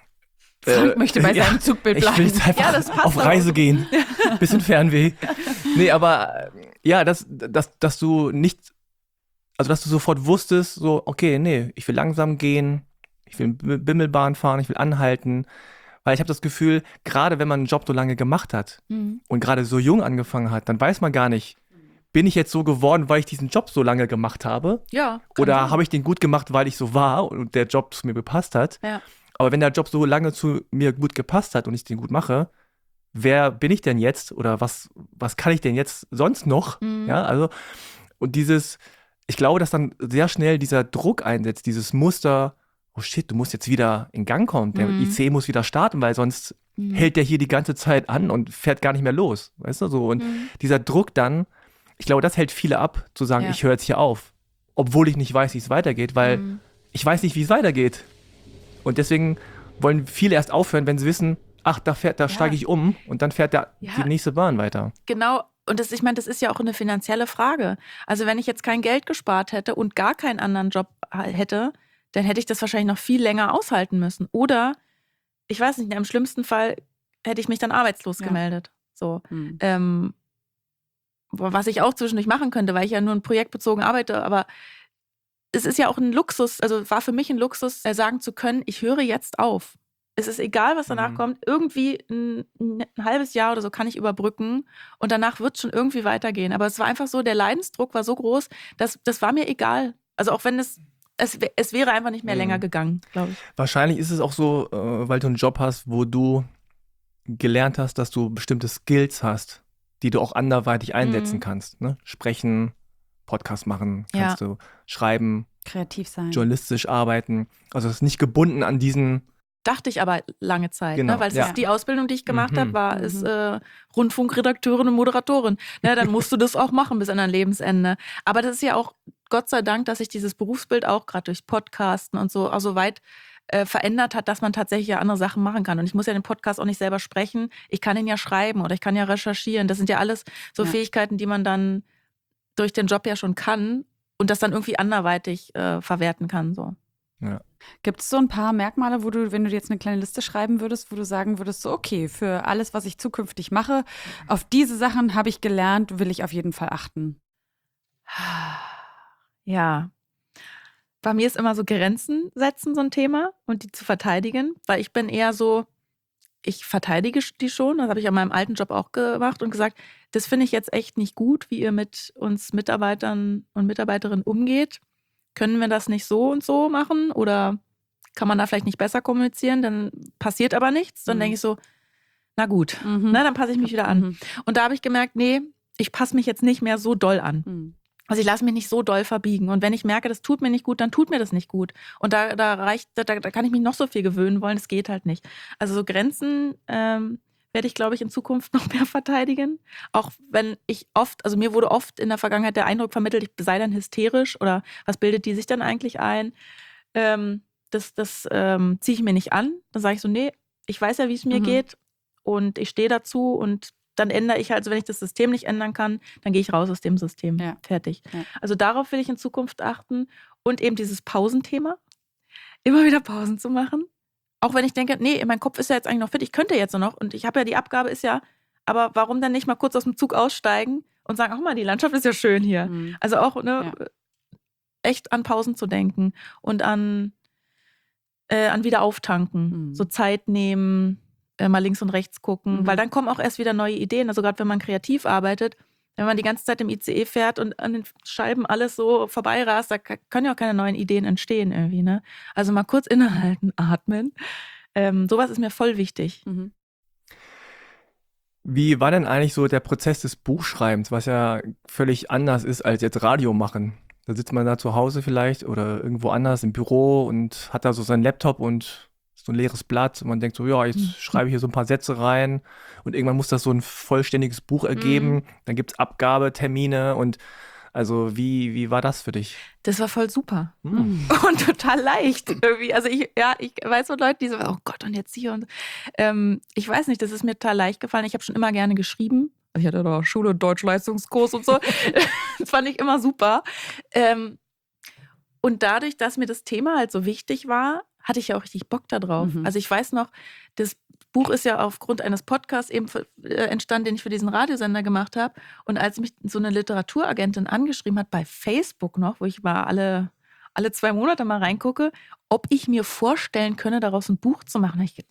Frank äh, möchte bei ja, seinem Zugbild ich bleiben. will jetzt einfach Ja, das passt auf auch. Reise gehen. Bisschen Fernweh. Nee, aber äh, ja, dass, dass, dass du nicht, also dass du sofort wusstest, so, okay, nee, ich will langsam gehen, ich will Bimmelbahn fahren, ich will anhalten. Weil ich habe das Gefühl, gerade wenn man einen Job so lange gemacht hat Mhm. und gerade so jung angefangen hat, dann weiß man gar nicht, bin ich jetzt so geworden, weil ich diesen Job so lange gemacht habe? Ja. kann Oder sein. habe ich den gut gemacht, weil ich so war und der Job zu mir gepasst hat? Ja. Aber wenn der Job so lange zu mir gut gepasst hat und ich den gut mache, wer bin ich denn jetzt? Oder was, was kann ich denn jetzt sonst noch? Mhm. Ja, also, und dieses, ich glaube, dass dann sehr schnell dieser Druck einsetzt, dieses Muster, oh shit, du musst jetzt wieder in Gang kommen, der Mhm. I C muss wieder starten, weil sonst Mhm. hält der hier die ganze Zeit an und fährt gar nicht mehr los. Weißt du, so. Und Mhm. dieser Druck dann, ich glaube, das hält viele ab, zu sagen, Ja. ich höre jetzt hier auf. Obwohl ich nicht weiß, wie es weitergeht, weil Mhm. ich weiß nicht, wie es weitergeht. Und deswegen wollen viele erst aufhören, wenn sie wissen, ach, da fährt, da Ja. steige ich um und dann fährt der, Ja. die nächste Bahn weiter. Genau, und das, ich meine, das ist ja auch eine finanzielle Frage. Also wenn ich jetzt kein Geld gespart hätte und gar keinen anderen Job hätte, dann hätte ich das wahrscheinlich noch viel länger aushalten müssen. Oder, ich weiß nicht, im schlimmsten Fall hätte ich mich dann arbeitslos Ja. gemeldet. So. Mhm. Ähm, was ich auch zwischendurch machen könnte, weil ich ja nur projektbezogen arbeite, aber es ist ja auch ein Luxus, also war für mich ein Luxus, äh, sagen zu können, ich höre jetzt auf. Es ist egal, was danach Mhm. kommt. Irgendwie ein, ein halbes Jahr oder so kann ich überbrücken und danach wird es schon irgendwie weitergehen. Aber es war einfach so, der Leidensdruck war so groß, dass das war mir egal. Also auch wenn es, es, es wäre einfach nicht mehr Mhm. länger gegangen, glaube ich. Wahrscheinlich ist es auch so, äh, weil du einen Job hast, wo du gelernt hast, dass du bestimmte Skills hast, die du auch anderweitig einsetzen Mhm. kannst. Ne? Sprechen, Podcast machen, Ja. kannst du schreiben, Kreativ sein. journalistisch arbeiten. Also es ist nicht gebunden an diesen, Dachte ich aber lange Zeit, Genau, ne? Weil es ja. ist die Ausbildung, die ich gemacht Mhm. habe, war Mhm. ist äh, Rundfunkredakteurin und Moderatorin. Ne, dann musst du das auch machen bis an dein Lebensende. Aber das ist ja auch Gott sei Dank, dass sich dieses Berufsbild auch gerade durch Podcasten und so auch so weit äh, verändert hat, dass man tatsächlich ja andere Sachen machen kann. Und ich muss ja den Podcast auch nicht selber sprechen. Ich kann ihn ja schreiben oder ich kann ja recherchieren. Das sind ja alles so Ja. Fähigkeiten, die man dann durch den Job ja schon kann und das dann irgendwie anderweitig äh, verwerten kann. So. Gibt es so ein paar Merkmale, wo du, wenn du jetzt eine kleine Liste schreiben würdest, wo du sagen würdest, so okay, für alles, was ich zukünftig mache, auf diese Sachen habe ich gelernt, will ich auf jeden Fall achten. Ja. Bei mir ist immer so Grenzen setzen so ein Thema und die zu verteidigen, weil ich bin eher so, ich verteidige die schon, das habe ich an meinem alten Job auch gemacht und gesagt, das finde ich jetzt echt nicht gut, wie ihr mit uns Mitarbeitern und Mitarbeiterinnen umgeht. Können wir das nicht so und so machen oder kann man da vielleicht nicht besser kommunizieren? Dann passiert aber nichts. Dann Mhm. denke ich so, na gut, Mhm. ne, dann passe ich mich wieder an. Mhm. Und da habe ich gemerkt, nee, ich passe mich jetzt nicht mehr so doll an. Mhm. Also ich lasse mich nicht so doll verbiegen. Und wenn ich merke, das tut mir nicht gut, dann tut mir das nicht gut. Und da, da reicht, da, da kann ich mich noch so viel gewöhnen wollen, das geht halt nicht. Also so Grenzen ähm, werde ich, glaube ich, in Zukunft noch mehr verteidigen. Auch wenn ich oft, also mir wurde oft in der Vergangenheit der Eindruck vermittelt, ich sei dann hysterisch oder was bildet die sich dann eigentlich ein? Ähm, das das ähm, ziehe ich mir nicht an. Dann sage ich so, nee, ich weiß ja, wie es mir Mhm. geht und ich stehe dazu und dann ändere ich halt, also wenn ich das System nicht ändern kann, dann gehe ich raus aus dem System. Ja. Fertig. Ja. Also darauf will ich in Zukunft achten und eben dieses Pausenthema, immer wieder Pausen zu machen. Auch wenn ich denke, nee, mein Kopf ist ja jetzt eigentlich noch fit, ich könnte jetzt noch und ich habe ja, die Abgabe ist ja, aber warum dann nicht mal kurz aus dem Zug aussteigen und sagen, ach mal, die Landschaft ist ja schön hier. Mhm. Also auch ne, echt an Pausen zu denken und an, äh, an wieder auftanken. Mhm. So Zeit nehmen, äh, mal links und rechts gucken, Mhm. weil dann kommen auch erst wieder neue Ideen. Also gerade wenn man kreativ arbeitet, wenn man die ganze Zeit im I C E fährt und an den Scheiben alles so vorbeirast, da k- können ja auch keine neuen Ideen entstehen irgendwie. Ne? Also mal kurz innehalten, atmen. Ähm, sowas ist mir voll wichtig. Mhm. Wie war denn eigentlich so der Prozess des Buchschreibens, was ja völlig anders ist als jetzt Radio machen? Da sitzt man da zu Hause vielleicht oder irgendwo anders im Büro und hat da so seinen Laptop und so ein leeres Blatt und man denkt so, ja, jetzt Mhm. schreibe ich hier so ein paar Sätze rein und irgendwann muss das so ein vollständiges Buch ergeben. Mhm. Dann gibt es Abgabetermine und also wie, wie war das für dich? Das war voll super. Hm. Und total leicht irgendwie. Also ich, ja, ich weiß von Leuten, die so, oh Gott, und jetzt hier und ähm, ich weiß nicht, das ist mir total leicht gefallen. Ich habe schon immer gerne geschrieben. Ich hatte da Schule, Deutschleistungskurs und so. Das fand ich immer super. Ähm, und dadurch, dass mir das Thema halt so wichtig war, hatte ich ja auch richtig Bock da drauf. Mhm. Also ich weiß noch, das Buch ist ja aufgrund eines Podcasts eben äh, entstanden, den ich für diesen Radiosender gemacht habe. Und als mich so eine Literaturagentin angeschrieben hat, bei Facebook noch, wo ich mal alle, alle zwei Monate mal reingucke, ob ich mir vorstellen könne, daraus ein Buch zu machen, habe ich gedacht,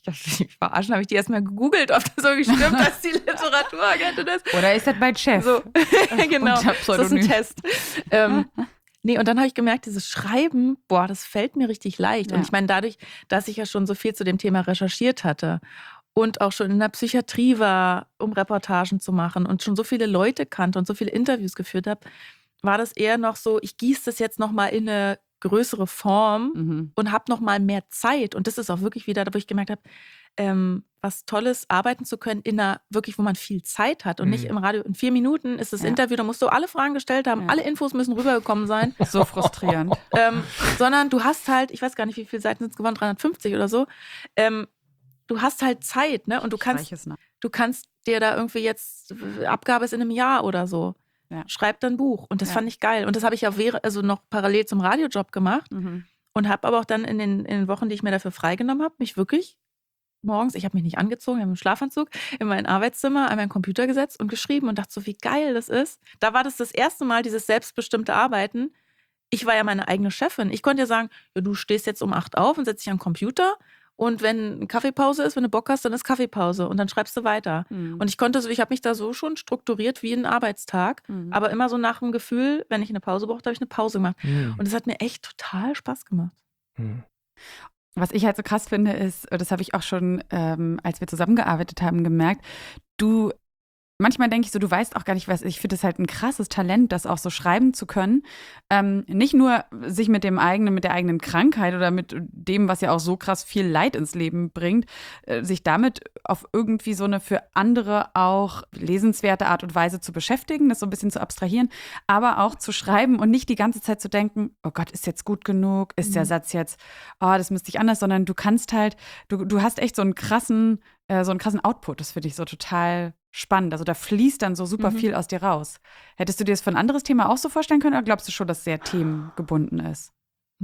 Ich dachte, ich verarschen, habe ich die erstmal gegoogelt, ob das irgendwie stimmt, dass die Literaturagentin ist. Oder ist das mein Chef? So, genau, Unter das ist ein Pseudonym. Test. ähm, nee, und dann habe ich gemerkt, dieses Schreiben, boah, das fällt mir richtig leicht. Ja. Und ich meine, dadurch, dass ich ja schon so viel zu dem Thema recherchiert hatte und auch schon in der Psychiatrie war, um Reportagen zu machen und schon so viele Leute kannte und so viele Interviews geführt habe, war das eher noch so, ich gieße das jetzt nochmal in eine größere Form Mhm. und habe nochmal mehr Zeit. Und das ist auch wirklich wieder, wo ich gemerkt habe, ähm, was Tolles, arbeiten zu können, in einer, wirklich, wo man viel Zeit hat und Mhm. nicht im Radio. In vier Minuten ist das Ja. Interview, da musst du alle Fragen gestellt haben, Ja. alle Infos müssen rübergekommen sein. So frustrierend. ähm, sondern du hast halt, ich weiß gar nicht, wie viele Seiten sind es geworden, dreihundertfünfzig oder so. Ähm, du hast halt Zeit, ne? Und du Ich kannst, reich es nach. du kannst dir da irgendwie jetzt, Abgabe ist in einem Jahr oder so. Ja. Schreib dann ein Buch. Und das Ja. fand ich geil. Und das habe ich ja während, also noch parallel zum Radiojob gemacht. Mhm. Und habe aber auch dann in den, in den Wochen, die ich mir dafür freigenommen habe, mich wirklich morgens, ich habe mich nicht angezogen, ich habe im Schlafanzug in mein Arbeitszimmer an meinen Computer gesetzt und geschrieben und dachte so, wie geil das ist. Da war das das erste Mal, dieses selbstbestimmte Arbeiten. Ich war ja meine eigene Chefin. Ich konnte ja sagen, ja, du stehst jetzt um acht auf und setzt dich am Computer und wenn eine Kaffeepause ist, wenn du Bock hast, dann ist Kaffeepause und dann schreibst du weiter. Mhm. Und ich konnte so, ich habe mich da so schon strukturiert wie einen Arbeitstag, Mhm. aber immer so nach dem Gefühl, wenn ich eine Pause brauchte, habe ich eine Pause gemacht. Mhm. Und es hat mir echt total Spaß gemacht. Mhm. Was ich halt so krass finde, ist, das habe ich auch schon, ähm, als wir zusammengearbeitet haben, gemerkt, du, manchmal denke ich so, du weißt auch gar nicht, was, ich finde es halt ein krasses Talent, das auch so schreiben zu können. Ähm, nicht nur sich mit dem eigenen, mit der eigenen Krankheit oder mit dem, was ja auch so krass viel Leid ins Leben bringt, äh, sich damit auf irgendwie so eine für andere auch lesenswerte Art und Weise zu beschäftigen, das so ein bisschen zu abstrahieren, aber auch zu schreiben und nicht die ganze Zeit zu denken, oh Gott, ist jetzt gut genug, ist der Mhm. Satz jetzt, oh, das müsste ich anders, sondern du kannst halt, du, du hast echt so einen krassen, äh, so einen krassen Output, das finde ich so total spannend. Also da fließt dann so super Mhm. viel aus dir raus. Hättest du dir das für ein anderes Thema auch so vorstellen können oder glaubst du schon, dass es sehr themengebunden ist?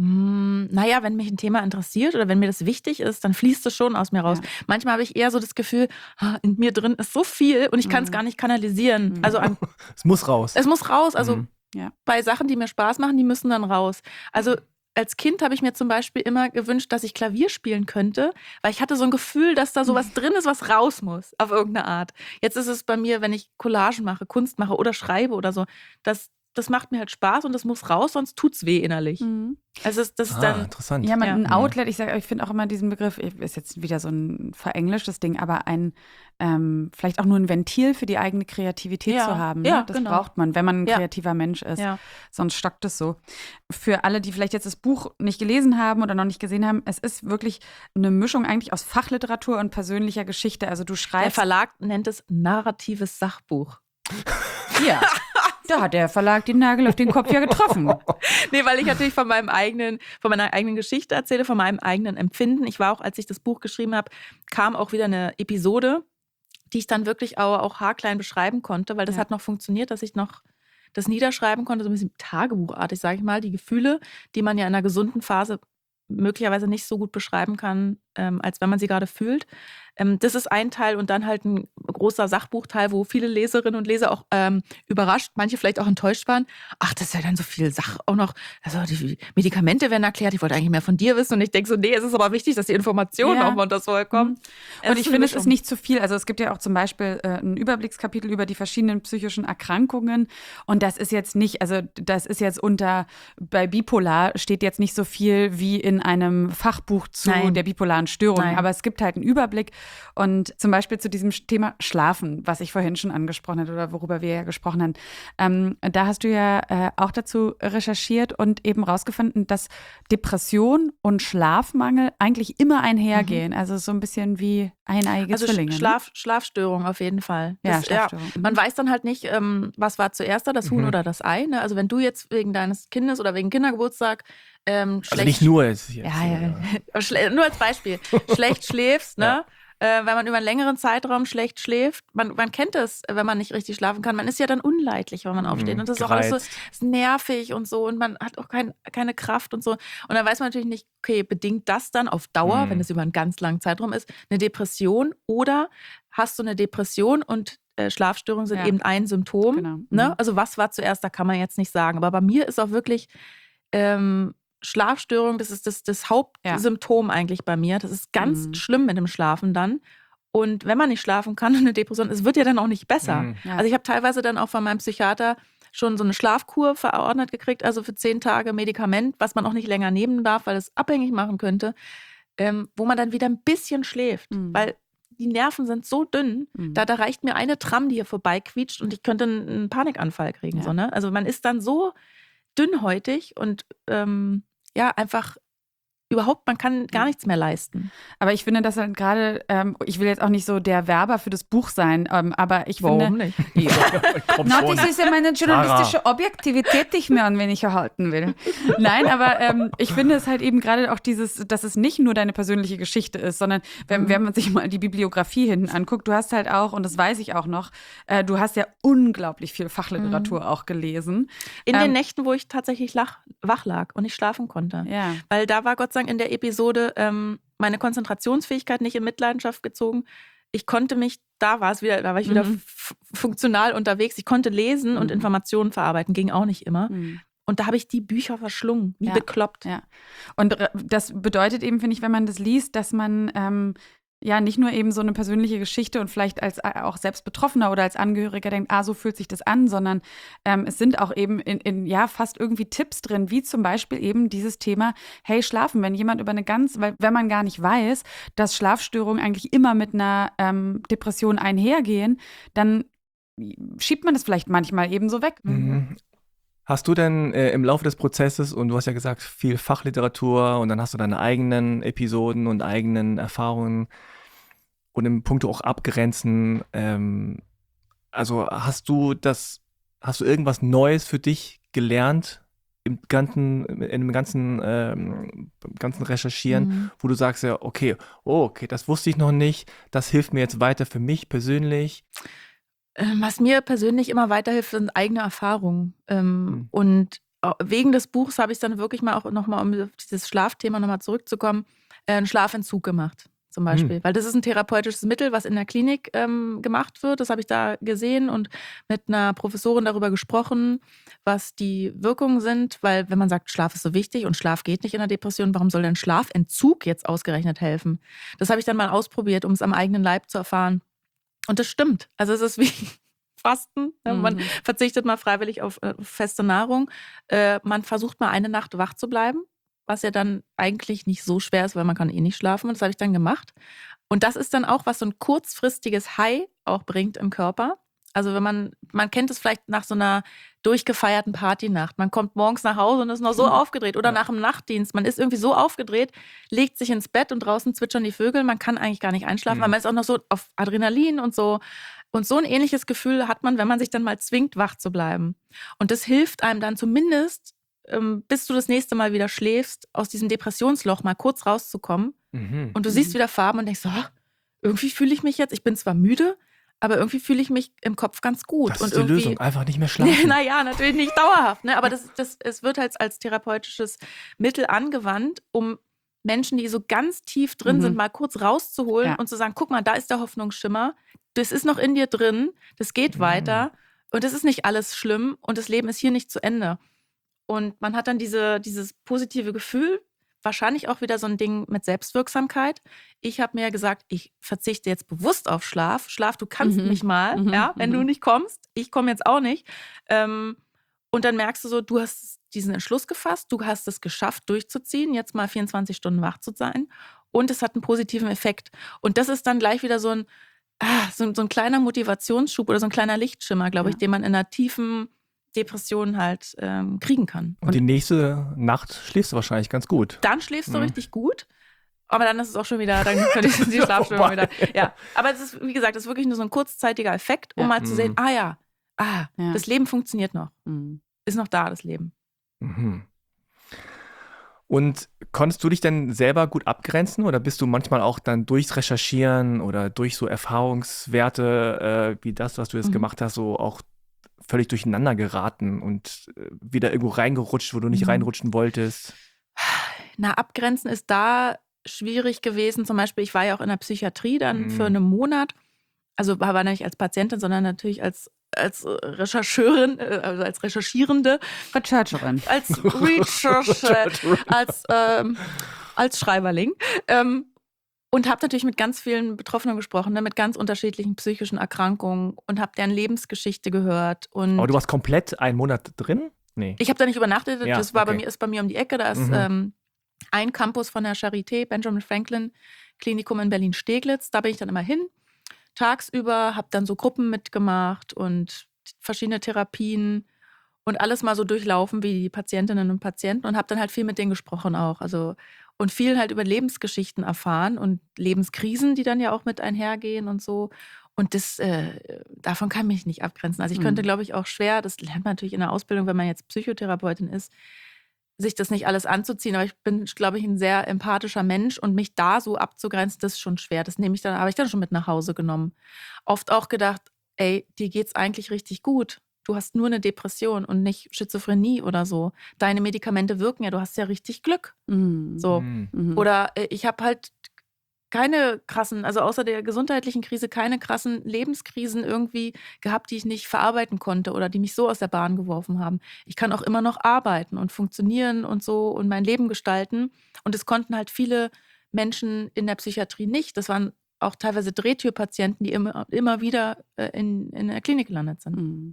Hm, naja, wenn mich ein Thema interessiert oder wenn mir das wichtig ist, dann fließt es schon aus mir raus. Ja. Manchmal habe ich eher so das Gefühl, ah, in mir drin ist so viel und ich kann es Mhm. gar nicht kanalisieren. Mhm. Also an, Es muss raus. es muss raus. Also Mhm. Ja. bei Sachen, die mir Spaß machen, die müssen dann raus. Also als Kind habe ich mir zum Beispiel immer gewünscht, dass ich Klavier spielen könnte, weil ich hatte so ein Gefühl, dass da sowas drin ist, was raus muss, auf irgendeine Art. Jetzt ist es bei mir, wenn ich Collagen mache, Kunst mache oder schreibe oder so, das, das macht mir halt Spaß und das muss raus, sonst tut's weh innerlich. Mhm. Also es- das ist Ah, dann, interessant. Ja, man, Ja. ein Mhm. Outlet, ich sage, ich finde auch immer diesen Begriff, ist jetzt wieder so ein verenglischtes Ding, aber ein, ähm, vielleicht auch nur ein Ventil für die eigene Kreativität Ja, zu haben. Ne? ja, Das genau. braucht man, wenn man ein Ja. kreativer Mensch ist. ja. Sonst stockt es so. Für alle, die vielleicht jetzt das Buch nicht gelesen haben oder noch nicht gesehen haben, es ist wirklich eine Mischung eigentlich aus Fachliteratur und persönlicher Geschichte. Also du Der schreibst. Verlag nennt es narratives Sachbuch. Ja, da hat der Verlag den Nagel auf den Kopf ja getroffen. Nee, weil ich natürlich von meinem eigenen, von meiner eigenen Geschichte erzähle, von meinem eigenen Empfinden. Ich war auch, als ich das Buch geschrieben habe, kam auch wieder eine Episode, die ich dann wirklich auch, auch haarklein beschreiben konnte, weil das Ja. hat noch funktioniert, dass ich noch das niederschreiben konnte, so ein bisschen tagebuchartig, sage ich mal, die Gefühle, die man ja in einer gesunden Phase möglicherweise nicht so gut beschreiben kann, ähm, als wenn man sie gerade fühlt. Ähm, das ist ein Teil und dann halt ein großer Sachbuchteil, wo viele Leserinnen und Leser auch ähm, überrascht, manche vielleicht auch enttäuscht waren. Ach, das ist ja dann so viel Sach auch noch. Also die Medikamente werden erklärt. Ich wollte eigentlich mehr von dir wissen und ich denke so, nee, es ist aber wichtig, dass die Informationen Ja. auch mal das vorher kommen. Es Und ich ist finde, eine es ist Mischung. nicht zu viel. Also es gibt ja auch zum Beispiel äh, ein Überblickskapitel über die verschiedenen psychischen Erkrankungen. Und das ist jetzt nicht, also das ist jetzt unter, bei Bipolar steht jetzt nicht so viel wie in einem Fachbuch zu Nein. der bipolaren Störung. Nein. Aber es gibt halt einen Überblick. Und zum Beispiel zu diesem Thema Schlafen, was ich vorhin schon angesprochen habe oder worüber wir ja gesprochen haben. Ähm, da hast du ja äh, auch dazu recherchiert und eben rausgefunden, dass Depression und Schlafmangel eigentlich immer einhergehen. Also so ein bisschen wie eineiige Also Zwillinge. Schlaf, Schlafstörung auf jeden Fall. Ne? Ja, Das, Schlafstörung. Mhm. Man weiß dann halt nicht, ähm, was war zuerst da, das Huhn Mhm. oder das Ei. Ne? Also wenn du jetzt wegen deines Kindes oder wegen Kindergeburtstag ähm, schlecht Also nicht nur jetzt. jetzt Ja, ja, äh, Aber schle- nur als Beispiel, schlecht schläfst, ne? Äh, wenn man über einen längeren Zeitraum schlecht schläft, man, man kennt es, wenn man nicht richtig schlafen kann, man ist ja dann unleidlich, wenn man aufsteht. Mhm, Und das ist auch alles so gereizt. ist nervig und so und man hat auch kein, keine Kraft und so. Und dann weiß man natürlich nicht, okay, bedingt das dann auf Dauer, Mhm. wenn es über einen ganz langen Zeitraum ist, eine Depression oder hast du eine Depression und äh, Schlafstörungen sind Ja. eben ein Symptom. Genau. Mhm. Ne? Also was war zuerst, da kann man jetzt nicht sagen. Aber bei mir ist auch wirklich ähm, Schlafstörung, das ist das, das Hauptsymptom ja. eigentlich bei mir. Das ist ganz mhm. schlimm mit dem Schlafen dann. Und wenn man nicht schlafen kann und eine Depression, es wird ja dann auch nicht besser. Mhm. Ja. Also ich habe teilweise dann auch von meinem Psychiater schon so eine Schlafkur verordnet gekriegt, also für zehn Tage Medikament, was man auch nicht länger nehmen darf, weil es abhängig machen könnte, ähm, wo man dann wieder ein bisschen schläft. Mhm. Weil die Nerven sind so dünn, mhm. da, da reicht mir eine Tram, die hier vorbeiquietscht und ich könnte einen, einen Panikanfall kriegen. Ja. So, ne? Also man ist dann so dünnhäutig und ähm, ja, einfach überhaupt, man kann gar nichts mehr leisten. Aber ich finde, dass halt gerade, ähm, ich will jetzt auch nicht so der Werber für das Buch sein, ähm, aber ich Warum finde... nicht? Ja. Na, das ist ja meine journalistische Objektivität, die ich mir an wenig erhalten will. Nein, aber ähm, ich finde es halt eben gerade auch dieses, dass es nicht nur deine persönliche Geschichte ist, sondern wenn, mhm. wenn man sich mal die Bibliografie hinten anguckt, du hast halt auch, und das weiß ich auch noch, äh, du hast ja unglaublich viel Fachliteratur mhm. auch gelesen. In ähm, den Nächten, wo ich tatsächlich lach, wach lag und nicht schlafen konnte. Ja. Weil da war Gott sei Dank in der Episode ähm, meine Konzentrationsfähigkeit nicht in Mitleidenschaft gezogen. Ich konnte mich, da war es wieder, da war ich wieder mhm. f- funktional unterwegs. Ich konnte lesen mhm. und Informationen verarbeiten, ging auch nicht immer. Mhm. Und da habe ich die Bücher verschlungen, wie ja. bekloppt. Ja. Und das bedeutet eben, finde ich, wenn man das liest, dass man ähm, ja nicht nur eben so eine persönliche Geschichte und vielleicht als auch selbst Betroffener oder als Angehöriger denkt, ah, so fühlt sich das an, sondern ähm, es sind auch eben in, in ja fast irgendwie Tipps drin, wie zum Beispiel eben dieses Thema, hey, schlafen, wenn jemand über eine ganz, weil wenn man gar nicht weiß, dass Schlafstörungen eigentlich immer mit einer ähm, Depression einhergehen, dann schiebt man das vielleicht manchmal eben so weg. Mhm. Hast du denn äh, im Laufe des Prozesses, und du hast ja gesagt, viel Fachliteratur und dann hast du deine eigenen Episoden und eigenen Erfahrungen und im Punkto auch abgrenzen, ähm, also hast du das, hast du irgendwas Neues für dich gelernt im ganzen, in dem ganzen, ähm, ganzen Recherchieren, mhm. wo du sagst ja, okay, oh, okay, das wusste ich noch nicht, das hilft mir jetzt weiter für mich persönlich? Was mir persönlich immer weiterhilft, sind eigene Erfahrungen. Ähm, mhm. Und wegen des Buchs habe ich dann wirklich mal auch nochmal, um auf dieses Schlafthema nochmal zurückzukommen, einen Schlafentzug gemacht zum Beispiel. Mhm. Weil das ist ein therapeutisches Mittel, was in der Klinik ähm, gemacht wird. Das habe ich da gesehen und mit einer Professorin darüber gesprochen, was die Wirkungen sind. Weil wenn man sagt, Schlaf ist so wichtig und Schlaf geht nicht in der Depression, warum soll denn Schlafentzug jetzt ausgerechnet helfen? Das habe ich dann mal ausprobiert, um es am eigenen Leib zu erfahren. Und das stimmt. Also es ist wie Fasten. Mhm. Man verzichtet mal freiwillig auf äh, feste Nahrung. Äh, man versucht mal eine Nacht wach zu bleiben, was ja dann eigentlich nicht so schwer ist, weil man kann eh nicht schlafen. Und das habe ich dann gemacht. Und das ist dann auch, was so ein kurzfristiges High auch bringt im Körper. Also wenn man, man kennt es vielleicht nach so einer durchgefeierten Partynacht. Man kommt morgens nach Hause und ist noch so mhm. aufgedreht. Oder ja. nach dem Nachtdienst. Man ist irgendwie so aufgedreht, legt sich ins Bett und draußen zwitschern die Vögel. Man kann eigentlich gar nicht einschlafen, mhm. weil man ist auch noch so auf Adrenalin und so. Und so ein ähnliches Gefühl hat man, wenn man sich dann mal zwingt, wach zu bleiben. Und das hilft einem dann zumindest, ähm, bis du das nächste Mal wieder schläfst, aus diesem Depressionsloch mal kurz rauszukommen. Mhm. Und du mhm. siehst wieder Farben und denkst, oh, irgendwie fühle ich mich jetzt, ich bin zwar müde, aber irgendwie fühle ich mich im Kopf ganz gut. Das ist und die Lösung, einfach nicht mehr schlafen. Naja, natürlich nicht dauerhaft, ne? Aber das, das, es wird halt als therapeutisches Mittel angewandt, um Menschen, die so ganz tief drin mhm. sind, mal kurz rauszuholen ja. und zu sagen, guck mal, da ist der Hoffnungsschimmer, das ist noch in dir drin, das geht mhm. weiter und das ist nicht alles schlimm und das Leben ist hier nicht zu Ende. Und man hat dann diese, dieses positive Gefühl, wahrscheinlich auch wieder so ein Ding mit Selbstwirksamkeit. Ich habe mir gesagt, ich verzichte jetzt bewusst auf Schlaf. Schlaf, du kannst mhm. mich mal, mhm. ja, wenn mhm. du nicht kommst. Ich komme jetzt auch nicht. Ähm, und dann merkst du so, du hast diesen Entschluss gefasst, du hast es geschafft, durchzuziehen, jetzt mal vierundzwanzig Stunden wach zu sein. Und es hat einen positiven Effekt. Und das ist dann gleich wieder so ein, ah, so, so ein kleiner Motivationsschub oder so ein kleiner Lichtschimmer, glaube ja. ich, den man in einer tiefen Depression halt ähm, kriegen kann. Und, und die nächste Nacht schläfst du wahrscheinlich ganz gut. Dann schläfst du mhm. richtig gut. Aber dann ist es auch schon wieder, dann können die, die Schlafstörung wieder. Ja. Aber es ist, wie gesagt, es ist wirklich nur so ein kurzzeitiger Effekt, um ja. mal zu sehen, ah ja, ah, ja. das Leben funktioniert noch. Mhm. Ist noch da, das Leben. Mhm. Und konntest du dich denn selber gut abgrenzen oder bist du manchmal auch dann durchs Recherchieren oder durch so Erfahrungswerte äh, wie das, was du jetzt mhm. gemacht hast, so auch völlig durcheinander geraten und äh, wieder irgendwo reingerutscht, wo du nicht mhm. reinrutschen wolltest? Na, abgrenzen ist da schwierig gewesen. Zum Beispiel, ich war ja auch in der Psychiatrie dann mhm. für einen Monat. Also war nicht als Patientin, sondern natürlich als als Rechercheurin, also als Recherchierende. Rechercherin. Als Researcher, als, ähm, als Schreiberling. Ähm, und habe natürlich mit ganz vielen Betroffenen gesprochen, ne, mit ganz unterschiedlichen psychischen Erkrankungen und habe deren Lebensgeschichte gehört. Und Aber du warst komplett einen Monat drin? Nee. ich habe da nicht übernachtet, Ja, das war okay. bei mir, ist bei mir um die Ecke. Da ist Mhm. ähm, ein Campus von der Charité, Benjamin Franklin Klinikum in Berlin-Steglitz. Da bin ich dann immer hin, tagsüber, habe dann so Gruppen mitgemacht und verschiedene Therapien und alles mal so durchlaufen wie die Patientinnen und Patienten und habe dann halt viel mit denen gesprochen auch. Also und viel halt über Lebensgeschichten erfahren und Lebenskrisen, die dann ja auch mit einhergehen und so. Und das, äh, davon kann ich mich nicht abgrenzen. Also ich könnte, Mhm. glaube ich, auch schwer, das lernt man natürlich in der Ausbildung, wenn man jetzt Psychotherapeutin ist, sich das nicht alles anzuziehen. Aber ich bin, glaube ich, ein sehr empathischer Mensch und mich da so abzugrenzen, das ist schon schwer. Das nehme ich dann, habe ich dann schon mit nach Hause genommen. Oft auch gedacht, ey, dir geht's eigentlich richtig gut. Du hast nur eine Depression und nicht Schizophrenie oder so. Deine Medikamente wirken ja, du hast ja richtig Glück. Mhm. So. Mhm. Mhm. Oder äh, ich habe halt keine krassen, also außer der gesundheitlichen Krise, keine krassen Lebenskrisen irgendwie gehabt, die ich nicht verarbeiten konnte oder die mich so aus der Bahn geworfen haben. Ich kann auch immer noch arbeiten und funktionieren und so und mein Leben gestalten. Und das konnten halt viele Menschen in der Psychiatrie nicht. Das waren auch teilweise Drehtürpatienten, die immer, immer wieder äh, in, in der Klinik gelandet sind. Mhm.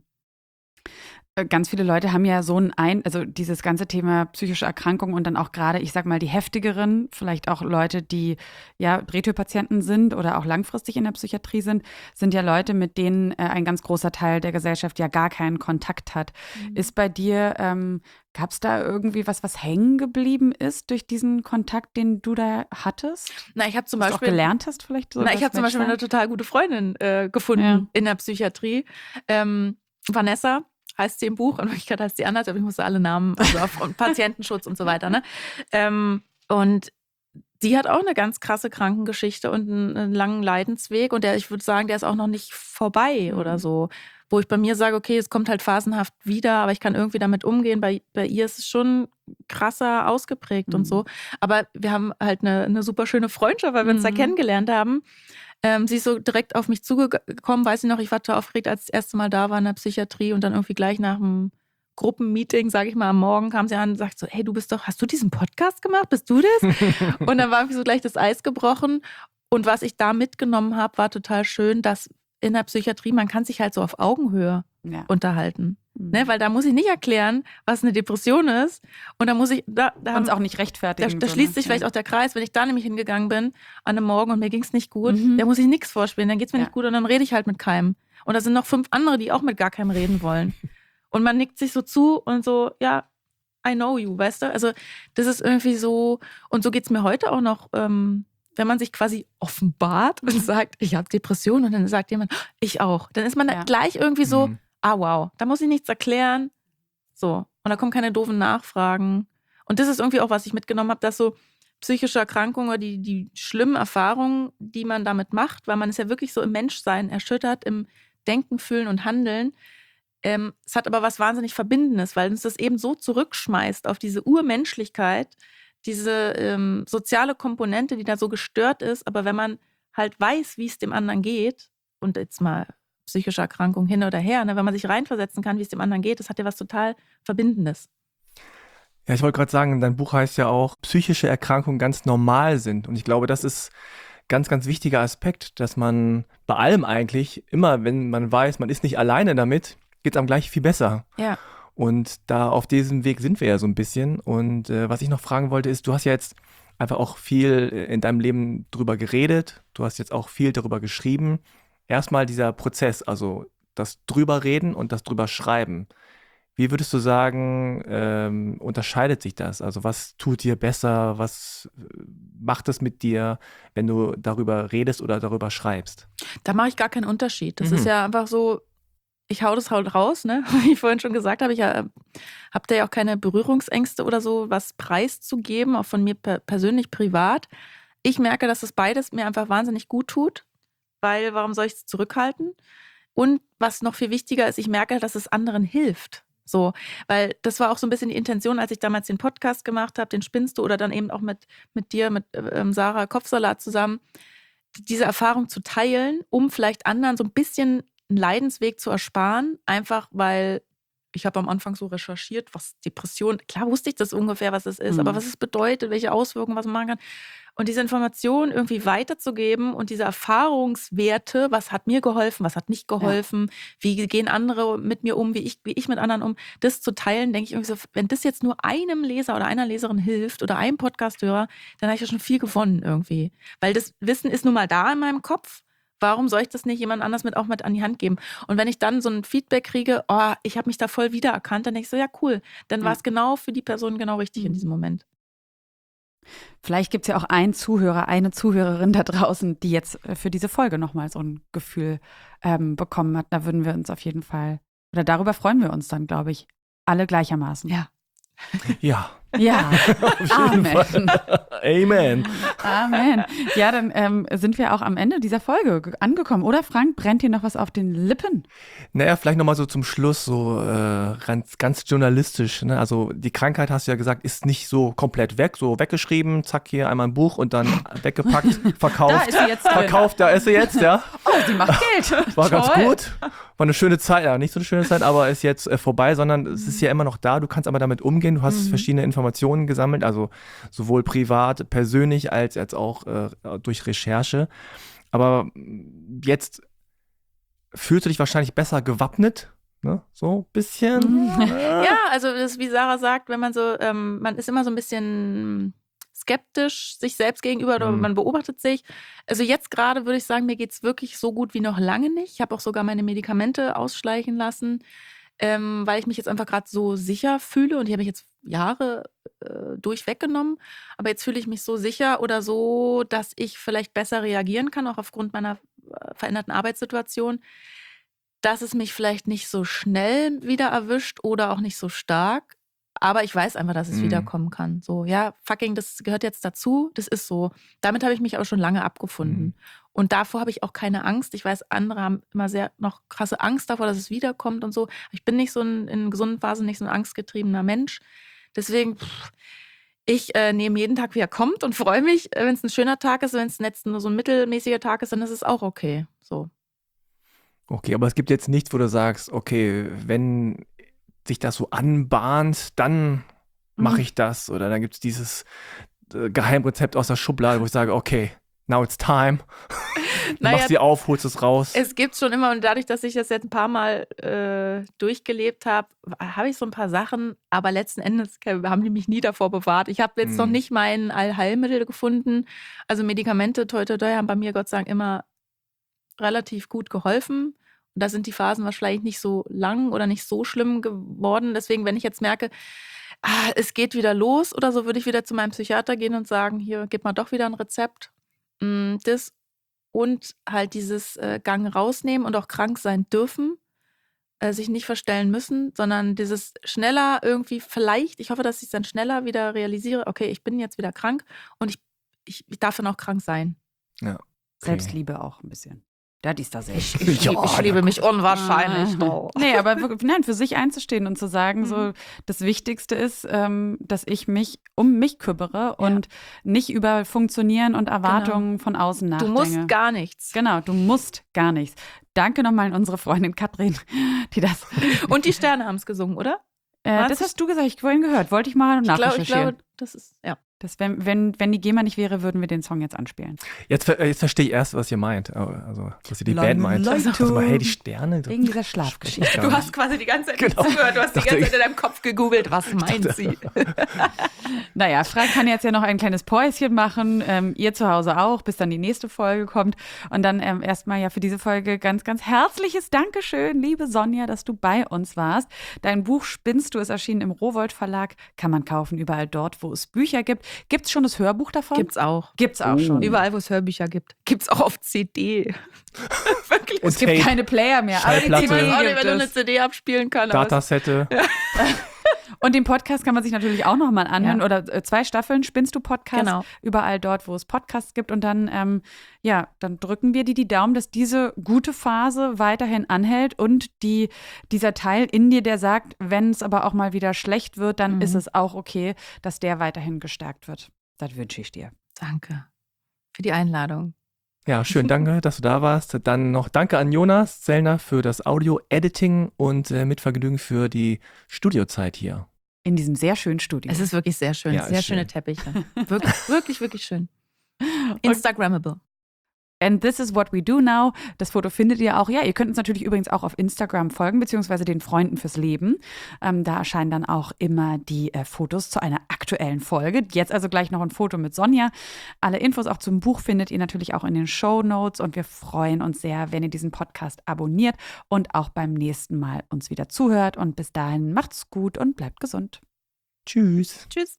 Äh, Ganz viele Leute haben ja so ein, ein also dieses ganze Thema psychische Erkrankung und dann auch gerade, ich sag mal, die heftigeren, vielleicht auch Leute, die ja Drehtürpatienten sind oder auch langfristig in der Psychiatrie sind, sind ja Leute, mit denen äh, ein ganz großer Teil der Gesellschaft ja gar keinen Kontakt hat. Mhm. Ist bei dir, ähm, gab es da irgendwie was, was hängen geblieben ist durch diesen Kontakt, den du da hattest? Na, ich habe zum Was du auch Beispiel gelernt hast vielleicht? So Na, ich das habe zum Beispiel eine Menschsein? total gute Freundin äh, gefunden Ja. in der Psychiatrie. Ähm, Vanessa heißt sie im Buch, in Wirklichkeit heißt sie anders, aber ich musste alle Namen, also auf und Patientenschutz und so weiter. Ne? Ähm, und die hat auch eine ganz krasse Krankengeschichte und einen, einen langen Leidensweg. Und der, ich würde sagen, der ist auch noch nicht vorbei Mhm. oder so. Wo ich bei mir sage, okay, es kommt halt phasenhaft wieder, aber ich kann irgendwie damit umgehen. Bei, bei ihr ist es schon krasser ausgeprägt Mhm. und so. Aber wir haben halt eine, eine super schöne Freundschaft, weil wir uns da Mhm. kennengelernt haben. Ähm, sie ist so direkt auf mich zugekommen, weiß ich noch, ich war total aufgeregt, als ich das erste Mal da war in der Psychiatrie und dann irgendwie gleich nach dem Gruppenmeeting, sage ich mal, am Morgen kam sie an und sagt so, hey, du bist doch, hast du diesen Podcast gemacht? Bist du das? Und dann war irgendwie so gleich das Eis gebrochen. Und was ich da mitgenommen habe, war total schön, dass in der Psychiatrie, man kann sich halt so auf Augenhöhe Ja. unterhalten. Mhm. Ne? Weil da muss ich nicht erklären, was eine Depression ist. Und da muss ich, da, da, Uns haben, auch nicht da, rechtfertigen. da so, schließt ne? sich vielleicht Ja. auch der Kreis, wenn ich da nämlich hingegangen bin an einem Morgen und mir ging es nicht gut, Mhm. da muss ich nichts vorspielen, dann geht es mir Ja. nicht gut und dann rede ich halt mit keinem. Und da sind noch fünf andere, die auch mit gar keinem reden wollen. Und man nickt sich so zu und so, ja, I know you, weißt du? Also das ist irgendwie so, und so geht es mir heute auch noch, ähm, wenn man sich quasi offenbart und sagt, ich habe Depressionen und dann sagt jemand, ich auch. Dann ist man Ja. da gleich irgendwie so, Mhm. ah wow, da muss ich nichts erklären. So, und da kommen keine doofen Nachfragen. Und das ist irgendwie auch, was ich mitgenommen habe, dass so psychische Erkrankungen oder die, die schlimmen Erfahrungen, die man damit macht, weil man ist ja wirklich so im Menschsein erschüttert, im Denken, Fühlen und Handeln. Ähm, es hat aber was wahnsinnig Verbindendes, weil uns das eben so zurückschmeißt auf diese Urmenschlichkeit, diese ähm, soziale Komponente, die da so gestört ist. Aber wenn man halt weiß, wie es dem anderen geht, und jetzt mal psychische Erkrankung hin oder her, ne, wenn man sich reinversetzen kann, wie es dem anderen geht, das hat ja was total Verbindendes. Ja, ich wollte gerade sagen, dein Buch heißt ja auch, psychische Erkrankungen ganz normal sind. Und ich glaube, das ist ganz, ganz wichtiger Aspekt, dass man bei allem eigentlich, immer wenn man weiß, man ist nicht alleine damit, geht es einem gleich viel besser. Ja. Und da auf diesem Weg sind wir ja so ein bisschen. Und äh, was ich noch fragen wollte, ist, du hast ja jetzt einfach auch viel in deinem Leben drüber geredet. Du hast jetzt auch viel darüber geschrieben. Erstmal dieser Prozess, also das drüber reden und das drüber schreiben. Wie würdest du sagen, ähm, unterscheidet sich das? Also was tut dir besser? Was äh, macht es mit dir, wenn du darüber redest oder darüber schreibst? Da mache ich gar keinen Unterschied. Das Mhm. ist ja einfach so, ich hau das halt raus, ne? Wie ich vorhin schon gesagt habe, ich äh, habe da ja auch keine Berührungsängste oder so, was preiszugeben, auch von mir per persönlich privat. Ich merke, dass das beides mir einfach wahnsinnig gut tut, weil warum soll ich es zurückhalten? Und was noch viel wichtiger ist, ich merke, dass es anderen hilft. So, weil das war auch so ein bisschen die Intention, als ich damals den Podcast gemacht habe, den Spinnst du, oder dann eben auch mit, mit dir, mit ähm, Sarah Kopfsalat zusammen, diese Erfahrung zu teilen, um vielleicht anderen so ein bisschen einen Leidensweg zu ersparen, einfach weil ich habe am Anfang so recherchiert, was Depression, klar wusste ich das ungefähr, was es ist, Mhm. aber was es bedeutet, welche Auswirkungen, was man machen kann. Und diese Informationen irgendwie weiterzugeben und diese Erfahrungswerte, was hat mir geholfen, was hat nicht geholfen, wie gehen andere mit mir um, wie ich, wie ich mit anderen um, das zu teilen, denke ich irgendwie so, wenn das jetzt nur einem Leser oder einer Leserin hilft oder einem Podcasthörer, dann habe ich ja schon viel gewonnen irgendwie. Weil das Wissen ist nun mal da in meinem Kopf. Warum soll ich das nicht jemand anders mit auch mit an die Hand geben? Und wenn ich dann so ein Feedback kriege, oh, ich habe mich da voll wiedererkannt, dann denke ich so, ja cool, dann war es genau für die Person genau richtig in diesem Moment. Vielleicht gibt es ja auch einen Zuhörer, eine Zuhörerin da draußen, die jetzt für diese Folge nochmal so ein Gefühl ähm, bekommen hat. Da würden wir uns auf jeden Fall, oder darüber freuen wir uns dann, glaube ich, alle gleichermaßen. Ja. Ja. Ja, Amen. Amen. Amen. Ja, dann ähm, sind wir auch am Ende dieser Folge ge- angekommen. Oder Frank, brennt dir noch was auf den Lippen? Naja, vielleicht nochmal so zum Schluss, so äh, ganz, ganz journalistisch. Ne? Also die Krankheit, hast du ja gesagt, ist nicht so komplett weg, so weggeschrieben, zack, hier einmal ein Buch und dann weggepackt, verkauft. Da ist sie jetzt drin. Verkauft, da ist sie jetzt, ja. Oh, sie macht Geld. War ganz Toll. gut. War eine schöne Zeit, ja, nicht so eine schöne Zeit, aber ist jetzt äh, vorbei, sondern es ist ja immer noch da. Du kannst aber damit umgehen. Du hast Mhm. verschiedene Informationen gesammelt, also sowohl privat, persönlich als, als auch äh, durch Recherche. Aber jetzt fühlst du dich wahrscheinlich besser gewappnet, ne? So ein bisschen. Mhm. Ja, also das ist, wie Sarah sagt, wenn man so, ähm, man ist immer so ein bisschen skeptisch sich selbst gegenüber oder Mhm. man beobachtet sich. Also jetzt gerade würde ich sagen, mir geht es wirklich so gut wie noch lange nicht. Ich habe auch sogar meine Medikamente ausschleichen lassen, ähm, weil ich mich jetzt einfach gerade so sicher fühle und die habe ich jetzt Jahre äh, durchweggenommen. Aber jetzt fühle ich mich so sicher oder so, dass ich vielleicht besser reagieren kann, auch aufgrund meiner äh, veränderten Arbeitssituation, dass es mich vielleicht nicht so schnell wieder erwischt oder auch nicht so stark. Aber ich weiß einfach, dass es Mhm. wiederkommen kann. So, ja, fucking, das gehört jetzt dazu. Das ist so. Damit habe ich mich aber schon lange abgefunden. Mhm. Und davor habe ich auch keine Angst. Ich weiß, andere haben immer sehr noch krasse Angst davor, dass es wiederkommt und so. Ich bin nicht so ein, in gesunden Phasen nicht so ein angstgetriebener Mensch. Deswegen, pff, ich äh, nehme jeden Tag, wie er kommt und freue mich. Wenn es ein schöner Tag ist, wenn es jetzt nur so ein mittelmäßiger Tag ist, dann ist es auch okay. So. Okay, aber es gibt jetzt nichts, wo du sagst, okay, wenn sich das so anbahnt, dann mache Mhm. ich das. Oder dann gibt es dieses äh, Geheimrezept aus der Schublade, wo ich sage, okay, now it's time. Du Naja, machst sie auf, holst es raus. es gibt schon immer, und dadurch, dass ich das jetzt ein paar Mal äh, durchgelebt habe, habe ich so ein paar Sachen, aber letzten Endes ke- haben die mich nie davor bewahrt. Ich habe jetzt noch Mhm. nicht mein Allheilmittel gefunden. Also Medikamente, toi, toi, toi, haben bei mir Gott sei Dank immer relativ gut geholfen. Und da sind die Phasen wahrscheinlich nicht so lang oder nicht so schlimm geworden. Deswegen, wenn ich jetzt merke, ah, es geht wieder los oder so, würde ich wieder zu meinem Psychiater gehen und sagen, hier, gib mal doch wieder ein Rezept. Mm, Das und halt dieses äh, Gang rausnehmen und auch krank sein dürfen, äh, sich nicht verstellen müssen, sondern dieses schneller irgendwie vielleicht, ich hoffe, dass ich es dann schneller wieder realisiere, okay, ich bin jetzt wieder krank und ich, ich, ich darf dann auch krank sein. Ja. Selbstliebe auch ein bisschen. Ja, die ist da sehr. Ich, ich, Ja, lieb, ich liebe mich unwahrscheinlich. Oh. Nee, aber wirklich, nein, für sich einzustehen und zu sagen, so, Mhm. das Wichtigste ist, ähm, dass ich mich um mich kümmere und nicht über Funktionieren und Erwartungen von außen Du nachdenke. musst gar nichts. Genau, du musst gar nichts. Danke nochmal an unsere Freundin Katrin, die das. Und die Sterne haben es gesungen, oder? Äh, Was? das hast du gesagt, ich vorhin gehört. Wollte ich mal Ich glaube, ich nachrecherchieren. glaube, das ist, ja. Das, wenn, wenn, wenn die GEMA nicht wäre, würden wir den Song jetzt anspielen. Jetzt, ver- jetzt verstehe ich erst, was ihr meint. Also, was ihr die Leute, Band meint. Leute. Also mal, hey, die Sterne. so- Wegen dieser Schlafgeschichte. Gar Du hast nicht. quasi die ganze Zeit Genau. nicht zugehört. Du hast die Dachte ganze ich- Zeit in deinem Kopf gegoogelt, was meint sie. Naja, Frank kann jetzt ja noch ein kleines Päuschen machen, ähm, ihr zu Hause auch, bis dann die nächste Folge kommt. Und dann ähm, erstmal ja für diese Folge ganz, ganz herzliches Dankeschön, liebe Sonja, dass du bei uns warst. Dein Buch Spinnst du ist erschienen im Rowohlt Verlag, kann man kaufen überall dort, wo es Bücher gibt. Gibt es schon das Hörbuch davon? Gibt's auch. Gibt's auch Oh. schon. Überall, wo es Hörbücher gibt. Gibt's auch auf C D. Wirklich. Und Es gibt Tape, keine Player mehr, aber die Schallplatte. Ich weiß auch nicht, gibt wenn du eine es. C D abspielen kannst. aber es- Datasette. Und den Podcast kann man sich natürlich auch nochmal anhören. Ja. Oder äh, zwei Staffeln Spinnst du Podcast. Genau. Überall dort, wo es Podcasts gibt. Und dann, ähm, ja, dann drücken wir dir die Daumen, dass diese gute Phase weiterhin anhält und die, dieser Teil in dir, der sagt, wenn es aber auch mal wieder schlecht wird, dann Mhm. ist es auch okay, dass der weiterhin gestärkt wird. Das wünsche ich dir. Danke für die Einladung. Ja, schön, danke, dass du da warst. Dann noch danke an Jonas Zellner für das Audio-Editing und äh, mit Vergnügen für die Studiozeit hier. In diesem sehr schönen Studio. Es ist wirklich sehr schön, Ja, sehr ist schöne schön. Teppiche. Wirklich, wirklich, wirklich schön. Instagrammable. And this is what we do now. Das Foto findet ihr auch. Ja, ihr könnt uns natürlich übrigens auch auf Instagram folgen, beziehungsweise den Freunden fürs Leben. Ähm, da erscheinen dann auch immer die äh, Fotos zu einer aktuellen Folge. Jetzt also gleich noch ein Foto mit Sonja. Alle Infos auch zum Buch findet ihr natürlich auch in den Shownotes. Und wir freuen uns sehr, wenn ihr diesen Podcast abonniert und auch beim nächsten Mal uns wieder zuhört. Und bis dahin macht's gut und bleibt gesund. Tschüss. Tschüss.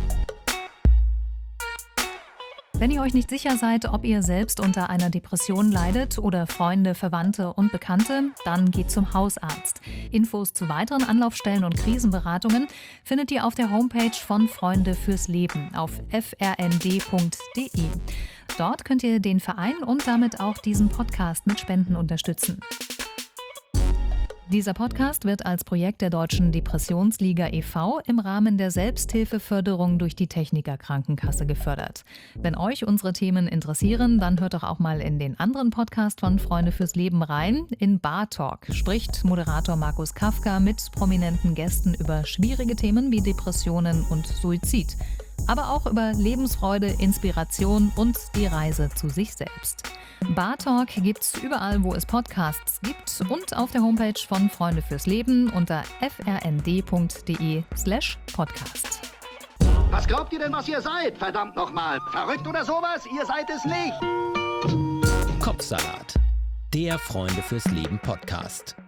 Wenn ihr euch nicht sicher seid, ob ihr selbst unter einer Depression leidet oder Freunde, Verwandte und Bekannte, dann geht zum Hausarzt. Infos zu weiteren Anlaufstellen und Krisenberatungen findet ihr auf der Homepage von Freunde fürs Leben auf f r n d punkt d e. Dort könnt ihr den Verein und damit auch diesen Podcast mit Spenden unterstützen. Dieser Podcast wird als Projekt der Deutschen Depressionsliga e V im Rahmen der Selbsthilfeförderung durch die Techniker Krankenkasse gefördert. Wenn euch unsere Themen interessieren, dann hört doch auch mal in den anderen Podcast von Freunde fürs Leben rein. In Bar Talk spricht Moderator Markus Kafka mit prominenten Gästen über schwierige Themen wie Depressionen und Suizid. Aber auch über Lebensfreude, Inspiration und die Reise zu sich selbst. Bar Talk gibt's überall, wo es Podcasts gibt und auf der Homepage von Freunde fürs Leben unter f r n d punkt d e slash podcast. Was glaubt ihr denn, was ihr seid? Verdammt nochmal. Verrückt oder sowas? Ihr seid es nicht. Kopfsalat, der Freunde fürs Leben Podcast.